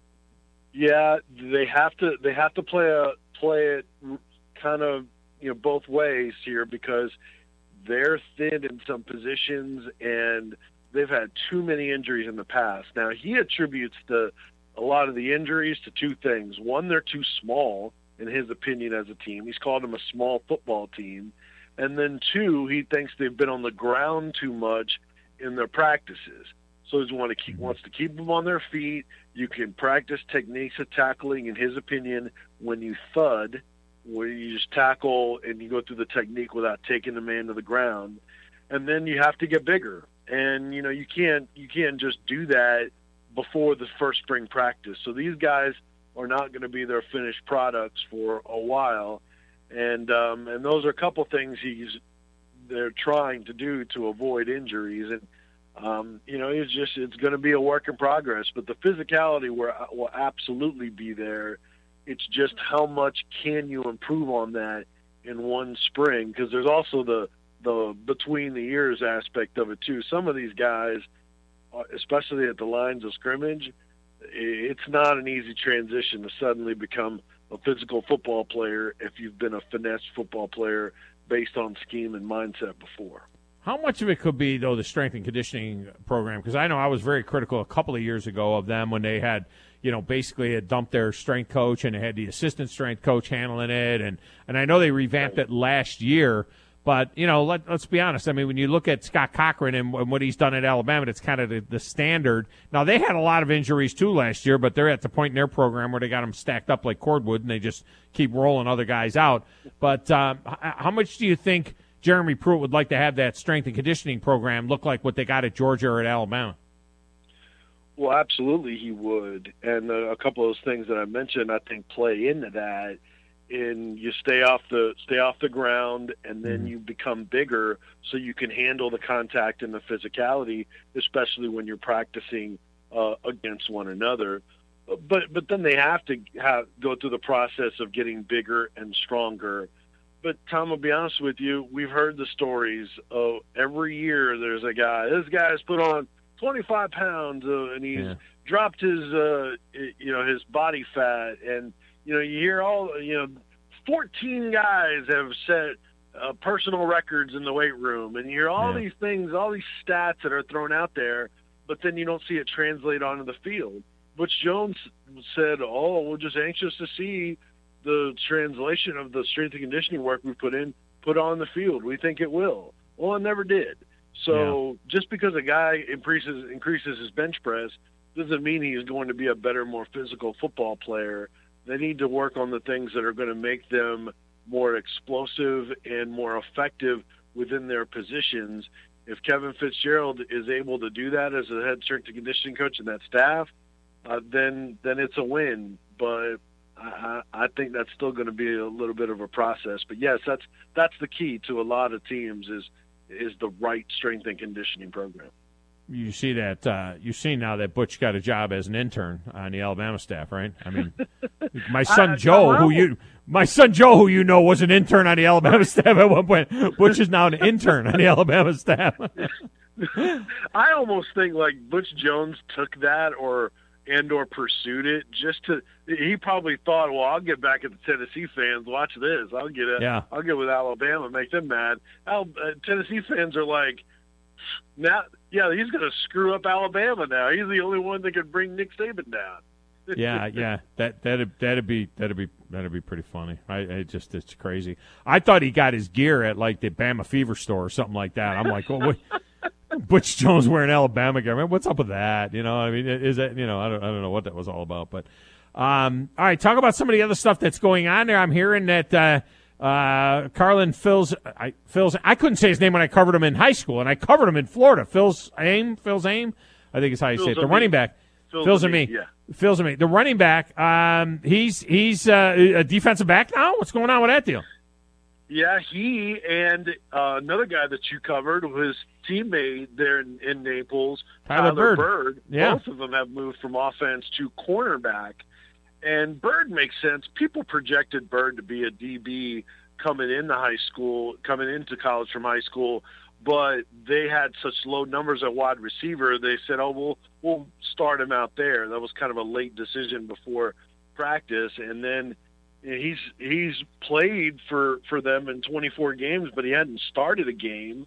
[SPEAKER 28] Yeah, they have to they have to play a play it kind of, you know, both ways here, because they're thin in some positions and they've had too many injuries in the past. Now, he attributes the a lot of the injuries to two things. One, they're too small, in his opinion, as a team. He's called them a small football team. And then two, he thinks they've been on the ground too much in their practices. So he want to keep, wants to keep them on their feet. You can practice techniques of tackling, in his opinion, when you thud, where you just tackle and you go through the technique without taking the man to the ground. And then you have to get bigger. And, you know, you can't you can't just do that before the first spring practice. So these guys are not going to be their finished products for a while. And um, and those are a couple things he's they're trying to do to avoid injuries. And um, you know, it's just it's going to be a work in progress. But the physicality will, will absolutely be there. It's just how much can you improve on that in one spring? Because there's also the the between the years aspect of it too. Some of these guys, especially at the lines of scrimmage, it's not an easy transition to suddenly become a physical football player if you've been a finesse football player based on scheme and mindset before.
[SPEAKER 10] How much of it could be, though, the strength and conditioning program? Because I know I was very critical a couple of years ago of them when they had, you know, basically had dumped their strength coach and they had the assistant strength coach handling it. And, and I know they revamped it last year. But, you know, let, let's be honest. I mean, when you look at Scott Cochran and, and what he's done at Alabama, it's kind of the, the standard. Now, they had a lot of injuries, too, last year, but they're at the point in their program where they got them stacked up like cordwood, and they just keep rolling other guys out. But um, how much do you think Jeremy Pruitt would like to have that strength and conditioning program look like what they got at Georgia or at Alabama?
[SPEAKER 28] Well, absolutely he would. And uh, a couple of those things that I mentioned, I think, play into that. And you stay off the stay off the ground, and then you become bigger so you can handle the contact and the physicality, especially when you're practicing uh, against one another. But but then they have to have, go through the process of getting bigger and stronger. But Tom, I'll be honest with you, we've heard the stories of every year there's a guy. This guy's put on twenty-five pounds, uh, and he's yeah. dropped his uh, you know his body fat. And you know, you hear all, you know, fourteen guys have set uh, personal records in the weight room, and you hear all yeah. these things, all these stats that are thrown out there, but then you don't see it translate onto the field. Butch Jones said, oh, we're just anxious to see the translation of the strength and conditioning work we put in, put on the field. We think it will. Well, it never did. So yeah. just because a guy increases increases his bench press doesn't mean he's going to be a better, more physical football player. They need to work on the things that are going to make them more explosive and more effective within their positions. if Kevin Fitzgerald is able to do that as a head strength and conditioning coach and that staff, uh, then then it's a win. But I, I think that's still going to be a little bit of a process. But yes, that's that's the key to a lot of teams is is the right strength and conditioning program.
[SPEAKER 10] You see that uh, you see now that Butch got a job as an intern on the Alabama staff, right? I mean, my son
[SPEAKER 28] I,
[SPEAKER 10] Joe, who you my son Joe, who you know was an intern on the Alabama staff at one point. Butch is now an intern on the Alabama staff.
[SPEAKER 28] I almost think like Butch Jones took that or and or pursued it just to. He probably thought, well, I'll get back at the Tennessee fans. Watch this. I'll get it.
[SPEAKER 10] Yeah.
[SPEAKER 28] I'll get with Alabama, make them mad. Al, uh, Tennessee fans are like, now, yeah, he's going to screw up Alabama now. He's the only one that could bring Nick Saban down.
[SPEAKER 10] yeah, yeah, that that'd that'd be that'd be that'd be pretty funny. I, I just it's crazy. I thought he got his gear at like the Bama Fever store or something like that. I'm like, well, what? Butch Jones wearing Alabama gear. I mean, what's up with that? You know, I mean, is that you know, I don't I don't know what that was all about. But um, all right, talk about some of the other stuff that's going on there. I'm hearing that. Uh, Uh, Carlin Phil's, I, Phil's, I couldn't say his name when I covered him in high school, and I covered him in Florida. Phil's aim, Phil's aim, I think is how you
[SPEAKER 28] Phil's
[SPEAKER 10] say it. The
[SPEAKER 28] me.
[SPEAKER 10] running back,
[SPEAKER 28] Phil's,
[SPEAKER 10] Phil's
[SPEAKER 28] and
[SPEAKER 10] me,
[SPEAKER 28] me. Yeah.
[SPEAKER 10] Phil's and me. The running back, um, he's he's uh, a defensive back now. What's going on with that deal?
[SPEAKER 28] Yeah, he and uh, another guy that you covered, his teammate there in, in Naples,
[SPEAKER 10] Tyler,
[SPEAKER 28] Tyler
[SPEAKER 10] Bird.
[SPEAKER 28] Bird.
[SPEAKER 10] Yeah.
[SPEAKER 28] Both of them have moved from offense to cornerback, and Bird makes sense. People projected Bird to be a D B coming into high school, coming into college from high school, but they had such low numbers at wide receiver. They said, "Oh, we'll we'll start him out there." That was kind of a late decision before practice, and then he's he's played for for them in twenty-four games, but he hadn't started a game.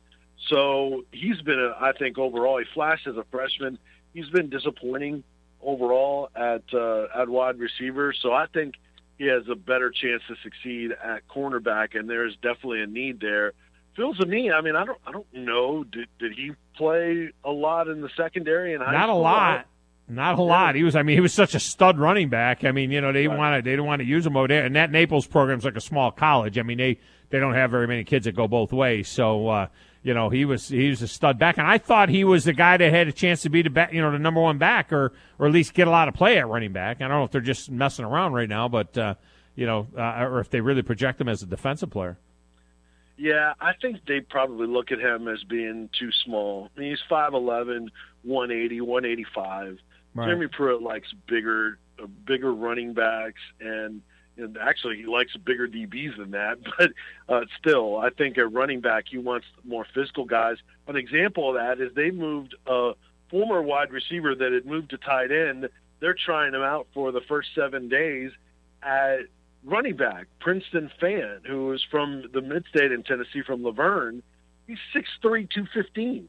[SPEAKER 28] So he's been, a, I think, overall, he flashed as a freshman. He's been disappointing overall at uh, at wide receiver. So I think he has a better chance to succeed at cornerback, and there's definitely a need there. Phil Zamini, I mean, I don't, I don't know. Did did he play a lot in the secondary in high
[SPEAKER 10] Not
[SPEAKER 28] school?
[SPEAKER 10] a lot, not a
[SPEAKER 28] Yeah.
[SPEAKER 10] lot. He was, I mean, he was such a stud running back. I mean, you know, they
[SPEAKER 28] Right.
[SPEAKER 10] want to, they didn't want to use him over there. And that Naples program's like a small college. I mean, they they don't have very many kids that go both ways. So, uh, you know, he was he was a stud back, and I thought he was the guy that had a chance to be the back, you know, the number one back, or or at least get a lot of play at running back. I don't know if they're just messing around right now, but uh, you know, uh, or if they really project him as a defensive player.
[SPEAKER 28] Yeah, I think they probably look at him as being too small. I mean, he's five eleven, one eighty, one eighty-five.
[SPEAKER 10] Right.
[SPEAKER 28] Jeremy Pruitt likes bigger, uh, bigger running backs, and, and actually he likes bigger D Bs than that. But uh, still, I think at running back he wants more physical guys. An example of that is they moved a former wide receiver that had moved to tight end. They're trying him out for the first seven days at running back, Princeton Fan, who is from the mid-state in Tennessee, from Laverne. He's six three, two fifteen.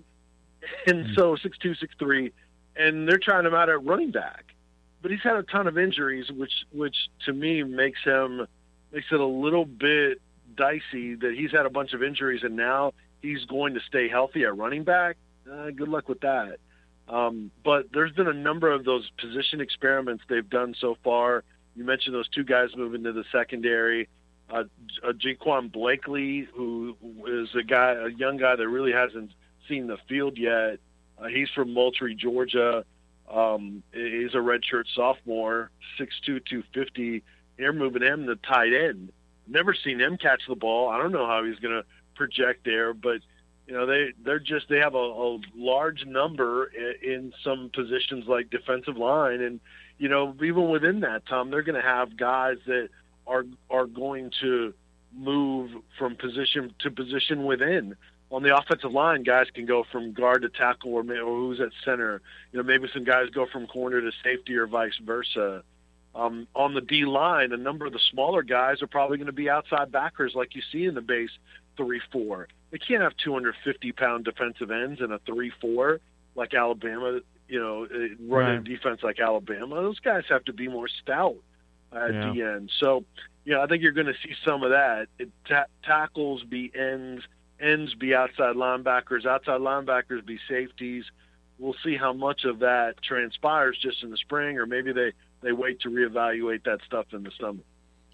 [SPEAKER 28] And so six two, six three, and they're trying him out at running back. But he's had a ton of injuries, which which to me makes him makes it a little bit dicey that he's had a bunch of injuries and now he's going to stay healthy at running back. Uh, good luck with that. Um, but there's been a number of those position experiments they've done so far. You mentioned those two guys moving to the secondary. Uh, uh, Jaquan Blakely, who is a guy, a young guy that really hasn't seen the field yet. Uh, he's from Moultrie, Georgia. Um, he's a redshirt sophomore, six two, two fifty. They're moving him to tight end. Never seen him catch the ball. I don't know how he's going to project there, but you know they they're just they have a, a large number in, in some positions like defensive line, and you know even within that, Tom, they're going to have guys that are are going to move from position to position within. On the offensive line, guys can go from guard to tackle, or, or who's at center. You know, maybe some guys go from corner to safety, or vice versa. Um, on the D line, a number of the smaller guys are probably going to be outside backers, like you see in the base three four. They can't have two hundred fifty pound defensive ends in a three four like Alabama. You know, running
[SPEAKER 10] Right.
[SPEAKER 28] defense like Alabama. Those guys have to be more stout at
[SPEAKER 10] Yeah.
[SPEAKER 28] the end. So, you know, I think you're going to see some of that. It, ta- tackles be ends. Ends be outside linebackers, outside linebackers be safeties. We'll see how much of that transpires just in the spring, or maybe they, they wait to reevaluate that stuff in the summer.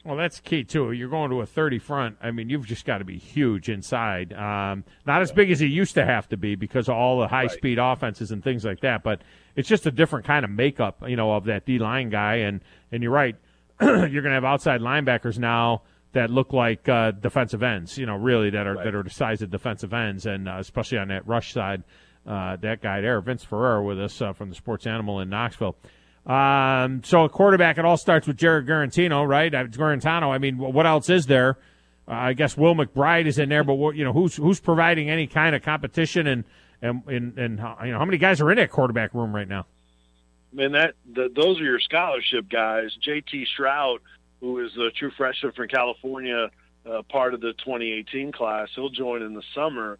[SPEAKER 10] Well, that's key, too. You're going to a thirty front. I mean, you've just got to be huge inside. Um, not as big as he used to have to be because of all the high-speed right. offenses and things like that, but it's just a different kind of makeup, you know, of that D-line guy. And, and you're right, you're going to have outside linebackers now that look like uh, defensive ends, you know, really, that are right. that are the size of defensive ends, and uh, especially on that rush side, uh, that guy there, Vince Ferrer, with us uh, from the Sports Animal in Knoxville. Um, so a quarterback, it all starts with Jared Garantino, right? Uh, Garantano. I mean, what else is there? Uh, I guess Will McBride is in there, but what, you know, who's who's providing any kind of competition, and and and, and you know, how many guys are in that quarterback room right now?
[SPEAKER 28] Man, that the, those are your scholarship guys. J T Shrout, who is a true freshman from California, uh, part of the twenty eighteen class, he'll join in the summer.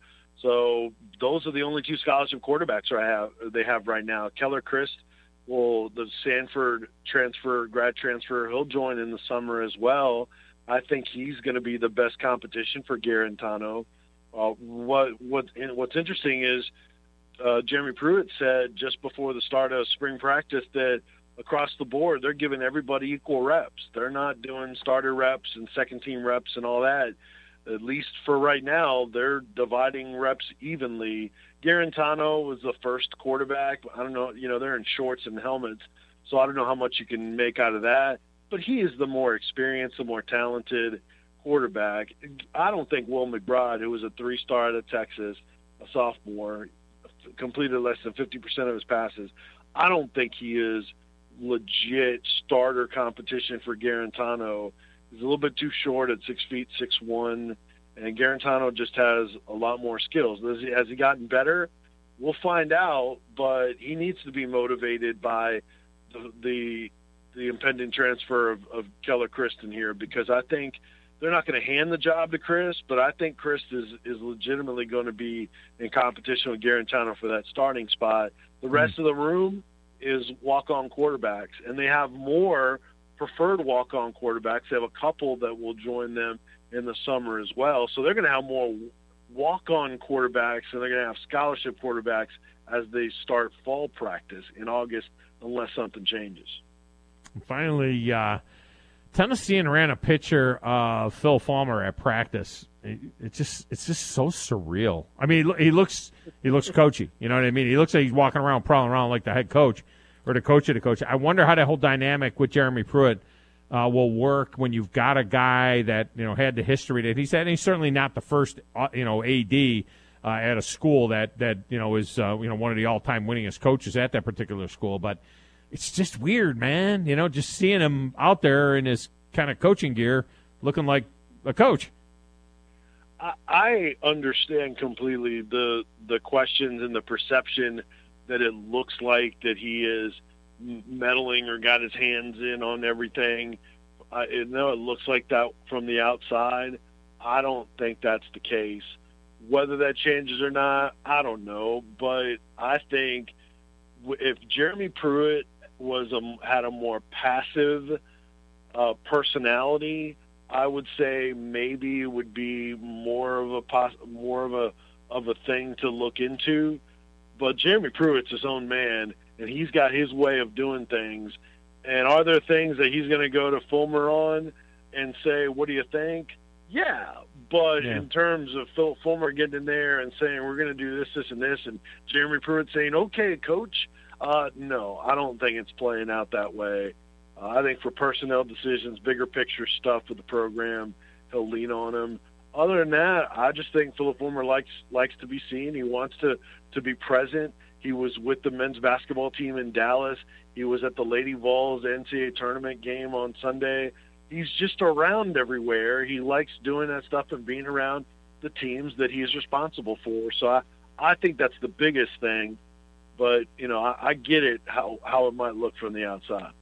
[SPEAKER 28] So those are the only two scholarship quarterbacks I have they have right now. Keller Christ. Well, the Stanford transfer, grad transfer, he'll join in the summer as well. I think he's going to be the best competition for Garantano. Uh, what what what's interesting is uh, Jeremy Pruitt said just before the start of spring practice that across the board they're giving everybody equal reps. They're not doing starter reps and second team reps and all that. At least for right now, they're dividing reps evenly. Garantano was the first quarterback. I don't know, you know, they're in shorts and helmets, so I don't know how much you can make out of that. But he is the more experienced, the more talented quarterback. I don't think Will McBride, who was a three-star out of Texas, a sophomore, completed less than fifty percent of his passes. I don't think he is legit starter competition for Garantano. He's a little bit too short at six feet, six one. And Garantano just has a lot more skills. Has he, has he gotten better? We'll find out, but he needs to be motivated by the the, the impending transfer of, of Keller Kristen here, because I think they're not going to hand the job to Chris, but I think Chris is, is legitimately going to be in competition with Garantano for that starting spot. The rest mm-hmm. of the room is walk-on quarterbacks, and they have more preferred walk-on quarterbacks. They have a couple that will join them in the summer as well. So they're going to have more walk-on quarterbacks, and they're going to have scholarship quarterbacks as they start fall practice in August, unless something changes.
[SPEAKER 10] Finally, uh, Tennessee ran a picture of Phil Fulmer at practice. It, it just it's just so surreal. I mean, he looks he looks coachy. You know what I mean? He looks like he's walking around, prowling around like the head coach or the coach of the coach. I wonder how that whole dynamic with Jeremy Pruitt Uh, will work when you've got a guy that, you know, had the history that he's had. And he's certainly not the first, uh, you know, A D uh, at a school that, that you know, is, uh, you know, one of the all-time winningest coaches at that particular school. But it's just weird, man, you know, just seeing him out there in his kind of coaching gear looking like a coach.
[SPEAKER 28] I, I understand completely the the questions and the perception that it looks like that he is meddling or got his hands in on everything. I know it looks like that from the outside. I don't think that's the case. Whether that changes or not, I don't know. But I think if Jeremy Pruitt was a, had a more passive uh, personality, I would say maybe it would be more of a pos- more of a of a thing to look into. But Jeremy Pruitt's his own man, and he's got his way of doing things. And are there things that he's going to go to Fulmer on and say, what do you think? Yeah. But yeah. in terms of Phil Fulmer getting in there and saying, we're going to do this, this, and this, and Jeremy Pruitt saying, okay, coach, uh, no, I don't think it's playing out that way. Uh, I think for personnel decisions, bigger picture stuff with the program, he'll lean on him. Other than that, I just think Philip Fulmer likes likes to be seen. He wants to, to be present. He was with the men's basketball team in Dallas. He was at the Lady Vols N C double A tournament game on Sunday. He's just around everywhere. He likes doing that stuff and being around the teams that he's responsible for. So I, I think that's the biggest thing. But, you know, I, I get it, how, how it might look from the outside.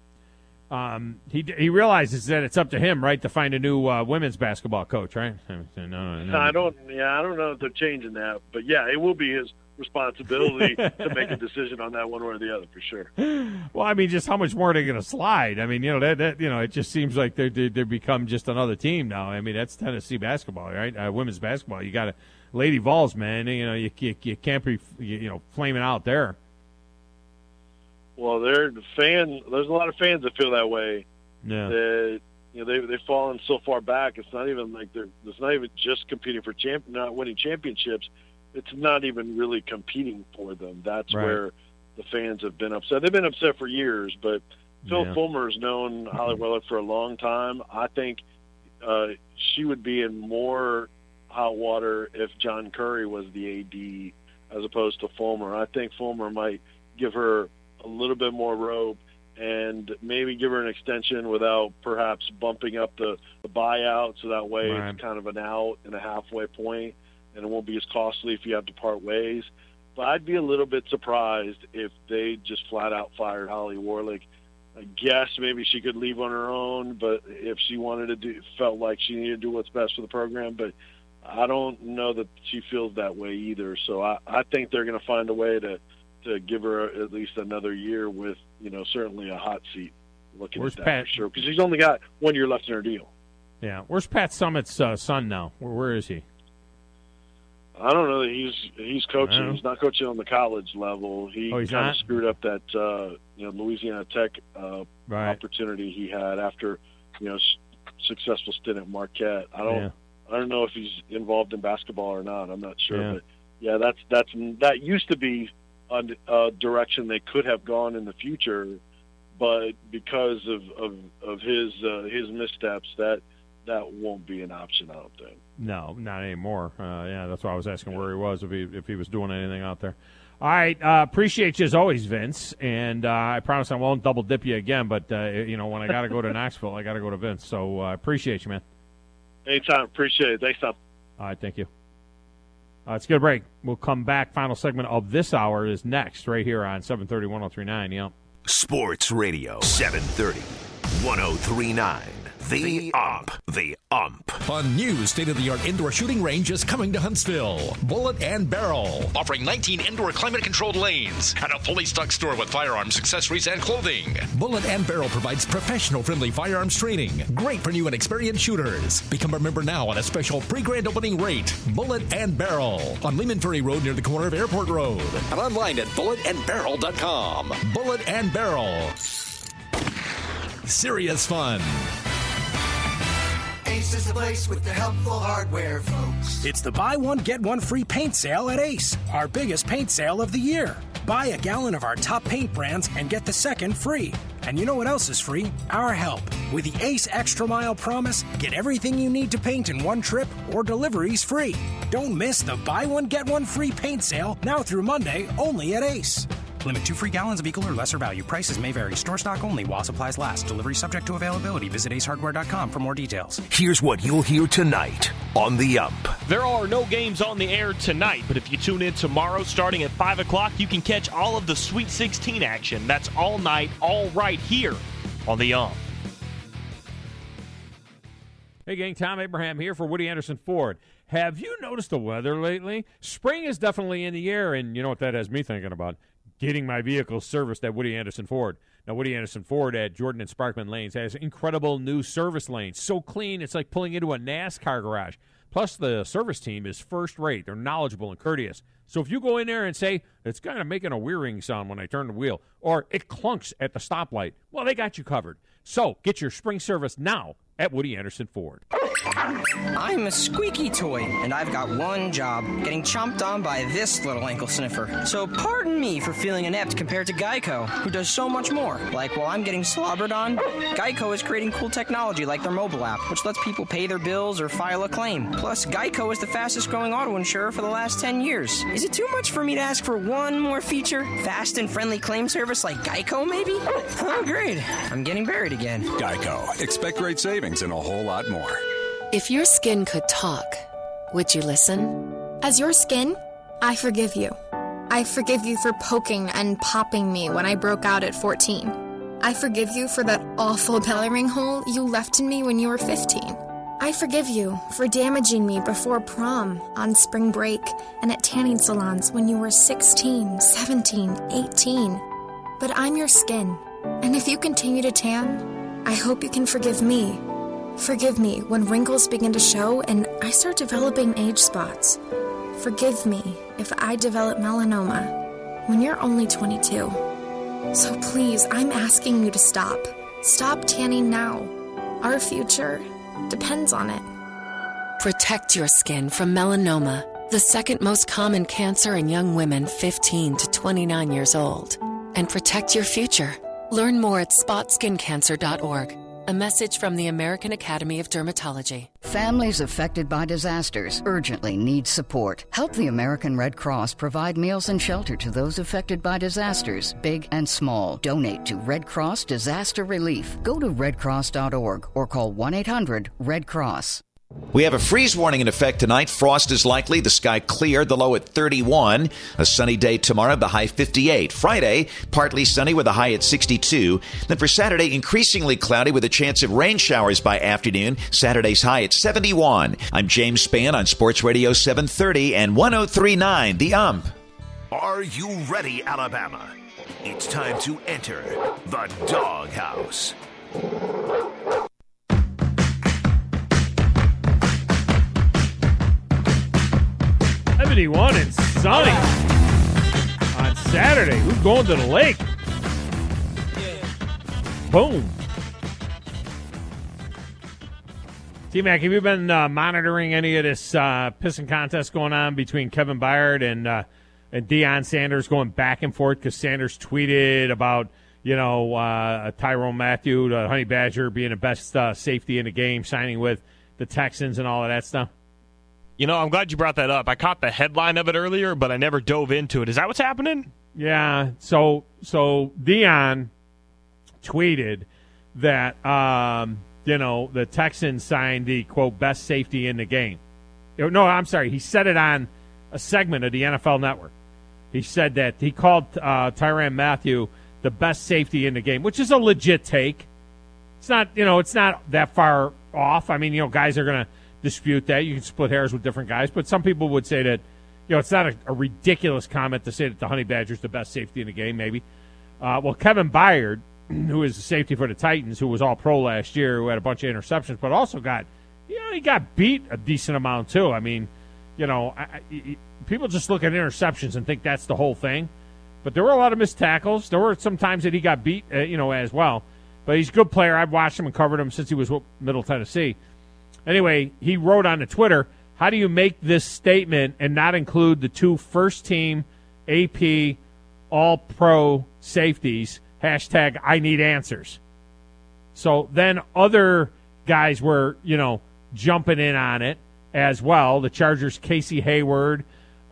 [SPEAKER 10] Um, he he realizes that it's up to him, right, to find a new uh, women's basketball coach, right? No, no, no.
[SPEAKER 28] I don't. Yeah, I don't know if they're changing that, but yeah, it will be his responsibility to make a decision on that one way or the other for sure.
[SPEAKER 10] Well, I mean, just how much more are they going to slide? I mean, you know that, that you know, it just seems like they they they become just another team now. I mean, that's Tennessee basketball, right? Uh, women's basketball. You got a Lady Vols, man. You know, you you, you can't be you know flaming out there.
[SPEAKER 28] Well, they're the fan. There's a lot of fans that feel that way.
[SPEAKER 10] Yeah.
[SPEAKER 28] That you know, they they've fallen so far back. It's not even like they're. It's not even just competing for champ, not winning championships. It's not even really competing for them. That's right. Where the fans have been upset. They've been upset for years, but Phil yeah. Fulmer has known Holly Weller for a long time. I think uh, she would be in more hot water if John Curry was the A D as opposed to Fulmer. I think Fulmer might give her a little bit more rope and maybe give her an extension without perhaps bumping up the, the buyout, so that way right. it's kind of an out and a halfway point, and it won't be as costly if you have to part ways. But I'd be a little bit surprised if they just flat out fired Holly Warlick. I guess maybe she could leave on her own, but if she wanted to do, felt like she needed to do what's best for the program, but I don't know that she feels that way either. So I, I think they're going to find a way to, to give her at least another year with, you know, certainly a hot seat looking
[SPEAKER 10] Where's
[SPEAKER 28] at that
[SPEAKER 10] Pat?
[SPEAKER 28] for sure, because she's only got one year left in her deal.
[SPEAKER 10] Yeah. Where's Pat Summitt's uh, son now? Where, where is he?
[SPEAKER 28] I don't know that he's he's coaching. He's not coaching on the college level. He
[SPEAKER 10] oh, he's
[SPEAKER 28] kind
[SPEAKER 10] not?
[SPEAKER 28] of screwed up that uh, you know Louisiana Tech uh,
[SPEAKER 10] right.
[SPEAKER 28] opportunity he had after you know s- successful stint at Marquette. I don't
[SPEAKER 10] Yeah.
[SPEAKER 28] I don't know if he's involved in basketball or not. I'm not sure,
[SPEAKER 10] Yeah.
[SPEAKER 28] but yeah, that's that's that used to be a, a direction they could have gone in the future, but because of of, of his uh, his missteps, that that won't be an option, I don't think.
[SPEAKER 10] No, not anymore. Uh, yeah, that's why I was asking where he was, if he if he was doing anything out there. All right, uh, appreciate you as always, Vince, and uh, I promise I won't double dip you again, but, uh, you know, when I got to go to Knoxville, I got to go to Vince, so I uh, appreciate you, man.
[SPEAKER 28] Anytime. Appreciate it. Thanks, Tom.
[SPEAKER 10] All right, thank you. Uh, let's get a break. We'll come back. Final segment of this hour is next, right here on seven thirty, one oh three point nine. Yep.
[SPEAKER 1] Sports Radio, seven thirty, one oh three point nine. The Ump. The Ump.
[SPEAKER 26] A new state-of-the-art indoor shooting range is coming to Huntsville. Bullet and Barrel.
[SPEAKER 2] Offering nineteen indoor climate-controlled lanes and a fully stocked store with firearms, accessories, and clothing.
[SPEAKER 26] Bullet and Barrel provides professional-friendly firearms training. Great for new and experienced shooters. Become a member now at a special pre-grand opening rate. Bullet and Barrel. On Lehman Ferry Road near the corner of Airport Road.
[SPEAKER 2] And online at bullet and barrel dot com.
[SPEAKER 26] Bullet and Barrel. Serious fun.
[SPEAKER 3] Ace is the place with the helpful hardware, folks.
[SPEAKER 4] It's the buy one, get one free paint sale at Ace, our biggest paint sale of the year. Buy a gallon of our top paint brands and get the second free. And you know what else is free? Our help. With the Ace Extra Mile Promise, get everything you need to paint in one trip or deliveries free. Don't miss the buy one, get one free paint sale now through Monday only at Ace.
[SPEAKER 6] Limit to free gallons of equal or lesser value. Prices may vary. Store stock only while supplies last. Delivery subject to availability. Visit ace hardware dot com for more details.
[SPEAKER 1] Here's what you'll hear tonight on The Ump.
[SPEAKER 7] There are no games on the air tonight, but if you tune in tomorrow starting at five o'clock, you can catch all of the Sweet sixteen action. That's all night, all right here on The Ump.
[SPEAKER 10] Hey, gang, Tom Abraham here for Woody Anderson Ford. Have you noticed the weather lately? Spring is definitely in the air, and you know what that has me thinking about? Getting my vehicle serviced at Woody Anderson Ford. Now, Woody Anderson Ford at Jordan and Sparkman Lanes has incredible new service lanes. So clean, it's like pulling into a NASCAR garage. Plus, the service team is first rate. They're knowledgeable and courteous. So if you go in there and say, it's kind of making a whirring sound when I turn the wheel, or it clunks at the stoplight, well, they got you covered. So get your spring service now at Woody Anderson Ford.
[SPEAKER 8] I'm a squeaky toy, and I've got one job, getting chomped on by this little ankle sniffer. So pardon me for feeling inept compared to Geico, who does so much more. Like while I'm getting slobbered on, Geico is creating cool technology like their mobile app, which lets people pay their bills or file a claim. Plus, Geico is the fastest growing auto insurer for the last ten years. Is it too much for me to ask for one more feature? Fast and friendly claim service like Geico, maybe? Oh, great. I'm getting buried again.
[SPEAKER 9] Geico. Expect great savings and a whole lot more.
[SPEAKER 11] If your skin could talk, would you listen?
[SPEAKER 29] As your skin, I forgive you. I forgive you for poking and popping me when I broke out at fourteen. I forgive you for that awful belly ring hole you left in me when you were fifteen. I forgive you for damaging me before prom, on spring break, and at tanning salons when you were sixteen, seventeen, eighteen. But I'm your skin, and if you continue to tan, I hope you can forgive me. Forgive me when wrinkles begin to show and I start developing age spots. Forgive me if I develop melanoma when you're only twenty-two. So please, I'm asking you to stop. Stop tanning now. Our future depends on it.
[SPEAKER 11] Protect your skin from melanoma, the second most common cancer in young women fifteen to twenty-nine years old. And protect your future. Learn more at spot skin cancer dot org. A message from the American Academy of Dermatology.
[SPEAKER 5] Families affected by disasters urgently need support. Help the American Red Cross provide meals and shelter to those affected by disasters, big and small. Donate to Red Cross Disaster Relief. Go to red cross dot org or call one eight hundred red cross.
[SPEAKER 27] We have a freeze warning in effect tonight. Frost is likely. The sky clear, the low at thirty-one. A sunny day tomorrow, the high fifty-eight. Friday, partly sunny with a high at sixty-two. Then for Saturday, increasingly cloudy with a chance of rain showers by afternoon. Saturday's high at seventy-one. I'm James Spann on Sports Radio seven thirty and one oh three point nine The Ump.
[SPEAKER 1] Are you ready, Alabama? It's time to enter the doghouse.
[SPEAKER 10] seventy-one and sunny on Saturday. Who's going to the lake? Boom. T-Mac, have you been uh, monitoring any of this uh, pissing contest going on between Kevin Byard and uh, and Deion Sanders going back and forth? Because Sanders tweeted about, you know, uh, Tyrann Mathieu, the Honey Badger, being the best uh, safety in the game, signing with the Texans and all of that stuff.
[SPEAKER 7] You know, I'm glad you brought that up. I caught the headline of it earlier, but I never dove into it. Is that what's happening?
[SPEAKER 10] Yeah. So, so Deion tweeted that, um, you know, the Texans signed the, quote, best safety in the game. No, I'm sorry. He said it on a segment of the N F L Network. He said that he called uh, Tyrann Mathieu the best safety in the game, which is a legit take. It's not, you know, it's not that far off. I mean, you know, guys are going to dispute that. You can split hairs with different guys, but some people would say that, you know, it's not a, a ridiculous comment to say that the Honey Badger is the best safety in the game, maybe. Uh, well, Kevin Byard, who is the safety for the Titans, who was all pro last year, who had a bunch of interceptions, but also got, you know, he got beat a decent amount too. I mean, you know, I, I, people just look at interceptions and think that's the whole thing, but there were a lot of missed tackles. There were some times that he got beat, uh, you know, as well. But he's a good player. I've watched him and covered him since he was with Middle Tennessee. Anyway, he wrote on the Twitter, how do you make this statement and not include the two first-team A P All-Pro safeties, hashtag I need answers. So then other guys were, you know, jumping in on it as well. The Chargers' Casey Hayward,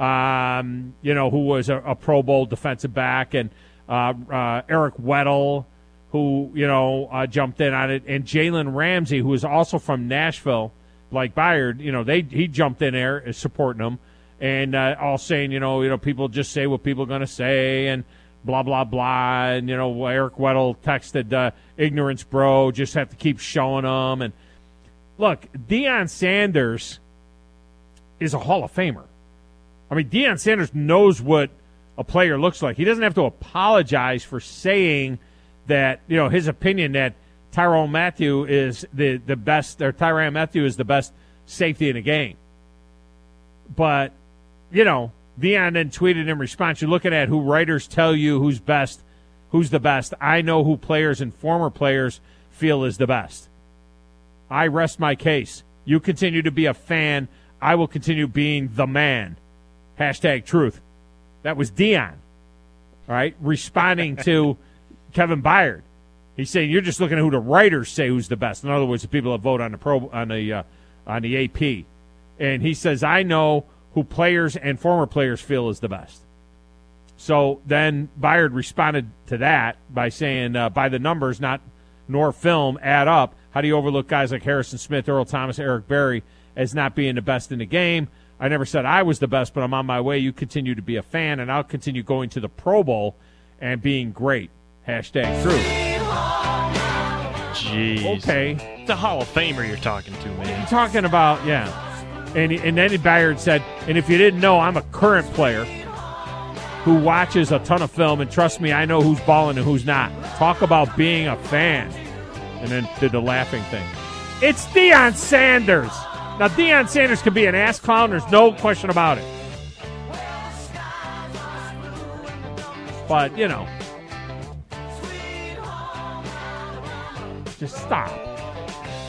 [SPEAKER 10] um, you know, who was a, a Pro Bowl defensive back, and uh, uh, Eric Weddle, who, you know, uh, jumped in on it, and Jalen Ramsey, who is also from Nashville, like Byard, you know, they he jumped in there supporting them, and uh, all saying, you know, you know, people just say what people are going to say, and blah, blah, blah, and, you know, Eric Weddle texted, uh, ignorance, bro, just have to keep showing them, and look, Deion Sanders is a Hall of Famer. I mean, Deion Sanders knows what a player looks like. He doesn't have to apologize for saying that, you know, his opinion that Tyrann Mathieu is the, the best, or Tyrann Mathieu is the best safety in the game. But, you know, Deion then tweeted in response, you're looking at who writers tell you who's best, who's the best. I know who players and former players feel is the best. I rest my case. You continue to be a fan. I will continue being the man. Hashtag truth. That was Deion, all right, responding to Kevin Byard. He's saying you're just looking at who the writers say who's the best. In other words, the people that vote on the pro on the uh, on the A P. And he says, I know who players and former players feel is the best. So then Byard responded to that by saying, uh, by the numbers, not nor film, add up. How do you overlook guys like Harrison Smith, Earl Thomas, Eric Berry as not being the best in the game? I never said I was the best, but I'm on my way. You continue to be a fan, and I'll continue going to the Pro Bowl and being great. Hashtag true.
[SPEAKER 7] Jeez.
[SPEAKER 10] Okay.
[SPEAKER 7] It's a Hall of Famer you're talking to, man.
[SPEAKER 10] I'm talking about, yeah. And, and then Byard said, and if you didn't know, I'm a current player who watches a ton of film, and trust me, I know who's balling and who's not. Talk about being a fan. And then did the laughing thing. It's Deion Sanders. Now, Deion Sanders can be an ass clown. There's no question about it. But, you know, just stop.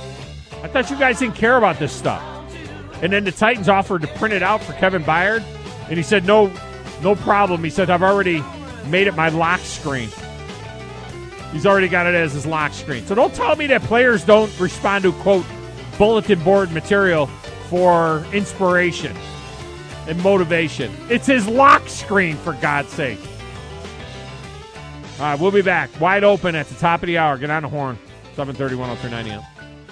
[SPEAKER 10] I thought you guys didn't care about this stuff. And then the Titans offered to print it out for Kevin Byard, and he said, no, no problem. He said, I've already made it my lock screen. He's already got it as his lock screen. So don't tell me that players don't respond to, quote, bulletin board material for inspiration and motivation. It's his lock screen, for God's sake. All right, we'll be back. Wide open at the top of the hour. Get on the horn. seven thirty, one oh three ninety A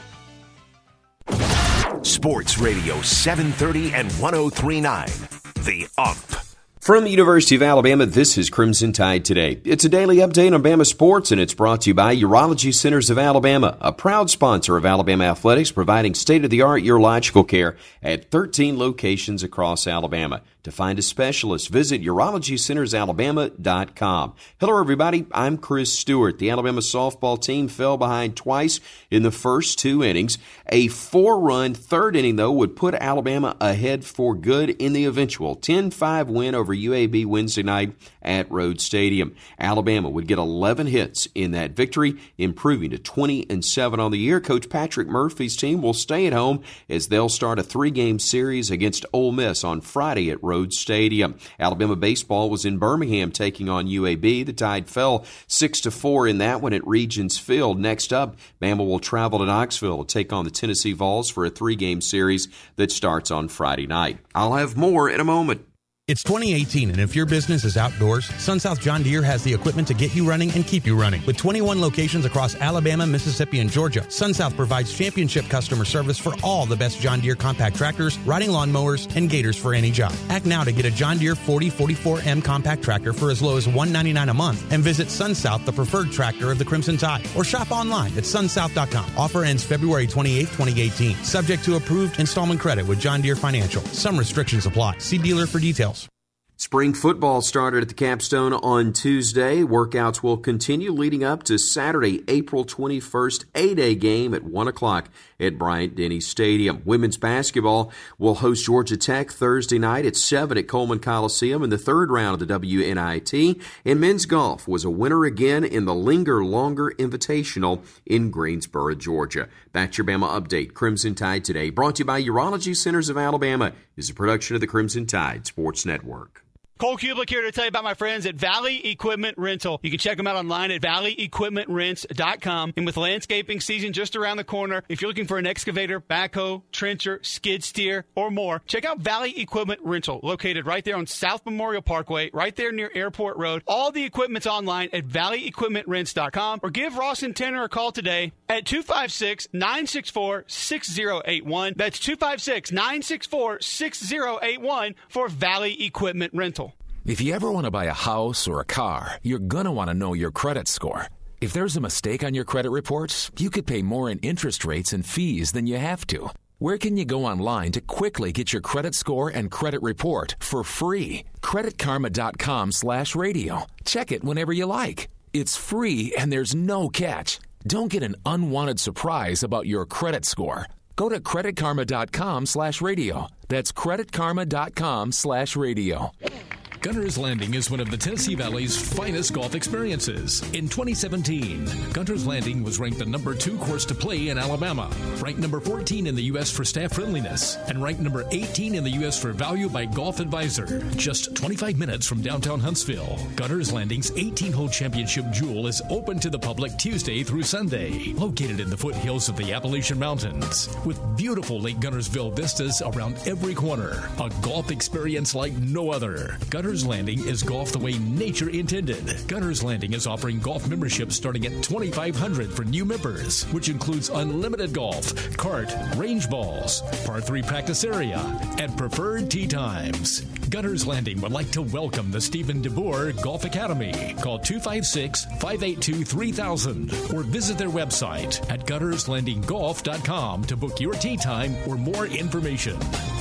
[SPEAKER 10] M.
[SPEAKER 1] Sports Radio seven thirty and one oh three point nine. The Ump.
[SPEAKER 12] From the University of Alabama, this is Crimson Tide Today. It's a daily update on Bama sports, and it's brought to you by Urology Centers of Alabama, a proud sponsor of Alabama athletics, providing state-of-the-art urological care at thirteen locations across Alabama. To find a specialist, visit urology centers alabama dot com. Hello, everybody. I'm Chris Stewart. The Alabama softball team fell behind twice in the first two innings. A four-run third inning, though, would put Alabama ahead for good in the eventual ten five win over U A B Wednesday night at Rhodes Stadium. Alabama would get eleven hits in that victory, improving to twenty and seven on the year. Coach Patrick Murphy's team will stay at home as they'll start a three-game series against Ole Miss on Friday at Rhodes Stadium. Alabama baseball was in Birmingham taking on U A B. The Tide fell six to four in that one at Regions Field. Next up, Bama will travel to Knoxville to take on the Tennessee Vols for a three-game series that starts on Friday night. I'll have more in a moment.
[SPEAKER 13] It's twenty eighteen, and if your business is outdoors, SunSouth John Deere has the equipment to get you running and keep you running. With twenty-one locations across Alabama, Mississippi, and Georgia, SunSouth provides championship customer service for all the best John Deere compact tractors, riding lawnmowers, and gators for any job. Act now to get a John Deere forty forty-four M compact tractor for as low as one hundred ninety-nine dollars a month, and visit SunSouth, the preferred tractor of the Crimson Tide, or shop online at sunsouth dot com. Offer ends February twenty-eighth, twenty eighteen. Subject to approved installment credit with John Deere Financial. Some restrictions apply. See dealer for details.
[SPEAKER 12] Spring football started at the Capstone on Tuesday. Workouts will continue leading up to Saturday, April twenty-first, A-Day game at one o'clock at Bryant-Denny Stadium. Women's basketball will host Georgia Tech Thursday night at seven at Coleman Coliseum in the third round of the W N I T. And men's golf was a winner again in the Linger Longer Invitational in Greensboro, Georgia. That's your Bama Update. Crimson Tide Today, brought to you by Urology Centers of Alabama, is a production of the Crimson Tide Sports Network.
[SPEAKER 14] Cole Kublik here to tell you about my friends at Valley Equipment Rental. You can check them out online at valley equipment rents dot com. And with landscaping season just around the corner, if you're looking for an excavator, backhoe, trencher, skid steer, or more, check out Valley Equipment Rental, located right there on South Memorial Parkway, right there near Airport Road. All the equipment's online at valley equipment rents dot com, or give Ross and Tanner a call today at two five six, nine six four, six zero eight one. That's two five six, nine six four, six zero eight one for Valley Equipment Rental.
[SPEAKER 15] If you ever want to buy a house or a car, you're going to want to know your credit score. If there's a mistake on your credit reports, you could pay more in interest rates and fees than you have to. Where can you go online to quickly get your credit score and credit report for free? credit karma dot com slash radio. Check it whenever you like. It's free and there's no catch. Don't get an unwanted surprise about your credit score. Go to credit karma dot com slash radio. That's credit karma dot com slash radio.
[SPEAKER 26] Gunter's Landing is one of the Tennessee Valley's finest golf experiences. In twenty seventeen, Gunter's Landing was ranked the number two course to play in Alabama, ranked number fourteen in the U S for staff friendliness, and ranked number eighteen in the U S for value by Golf Advisor. Just twenty-five minutes from downtown Huntsville, Gunter's Landing's eighteen-hole championship jewel is open to the public Tuesday through Sunday. Located in the foothills of the Appalachian Mountains, with beautiful Lake Guntersville vistas around every corner, a golf experience like no other. Gunter's Landing is golf the way nature intended. Gunter's Landing is offering golf memberships starting at twenty-five hundred dollars for new members, which includes unlimited golf, cart, range balls, par three practice area, and preferred tee times. Gunter's Landing would like to welcome the Stephen DeBoer Golf Academy. Call two five six, five eight two, three thousand or visit their website at gutters landing golf dot com to book your tee time or more information.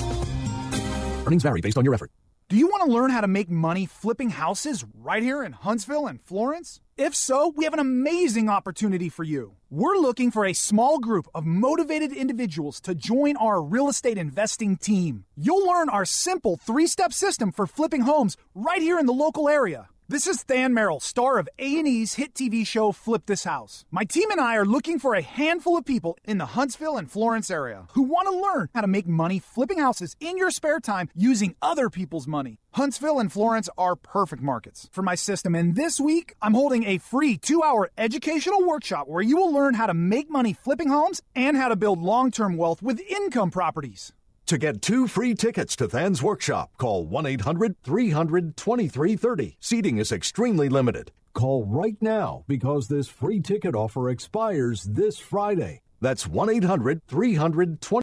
[SPEAKER 16] Earnings vary based on your effort. Do you want to learn how to make money flipping houses right here in Huntsville and Florence? If so, we have an amazing opportunity for you. We're looking for a small group of motivated individuals to join our real estate investing team. You'll learn our simple three-step system for flipping homes right here in the local area. This is Than Merrill, star of A and E's hit T V show Flip This House. My team and I are looking for a handful of people in the Huntsville and Florence area who want to learn how to make money flipping houses in your spare time using other people's money. Huntsville and Florence are perfect markets for my system, and this week I'm holding a free two-hour educational workshop where you will learn how to make money flipping homes and how to build long-term wealth with income properties.
[SPEAKER 17] To get two free tickets to Than's workshop, call one eight hundred three hundred twenty-three thirty. Seating is extremely limited.
[SPEAKER 18] Call right now because this free ticket offer expires this Friday.
[SPEAKER 17] That's one eight hundred three hundred twenty-three thirty.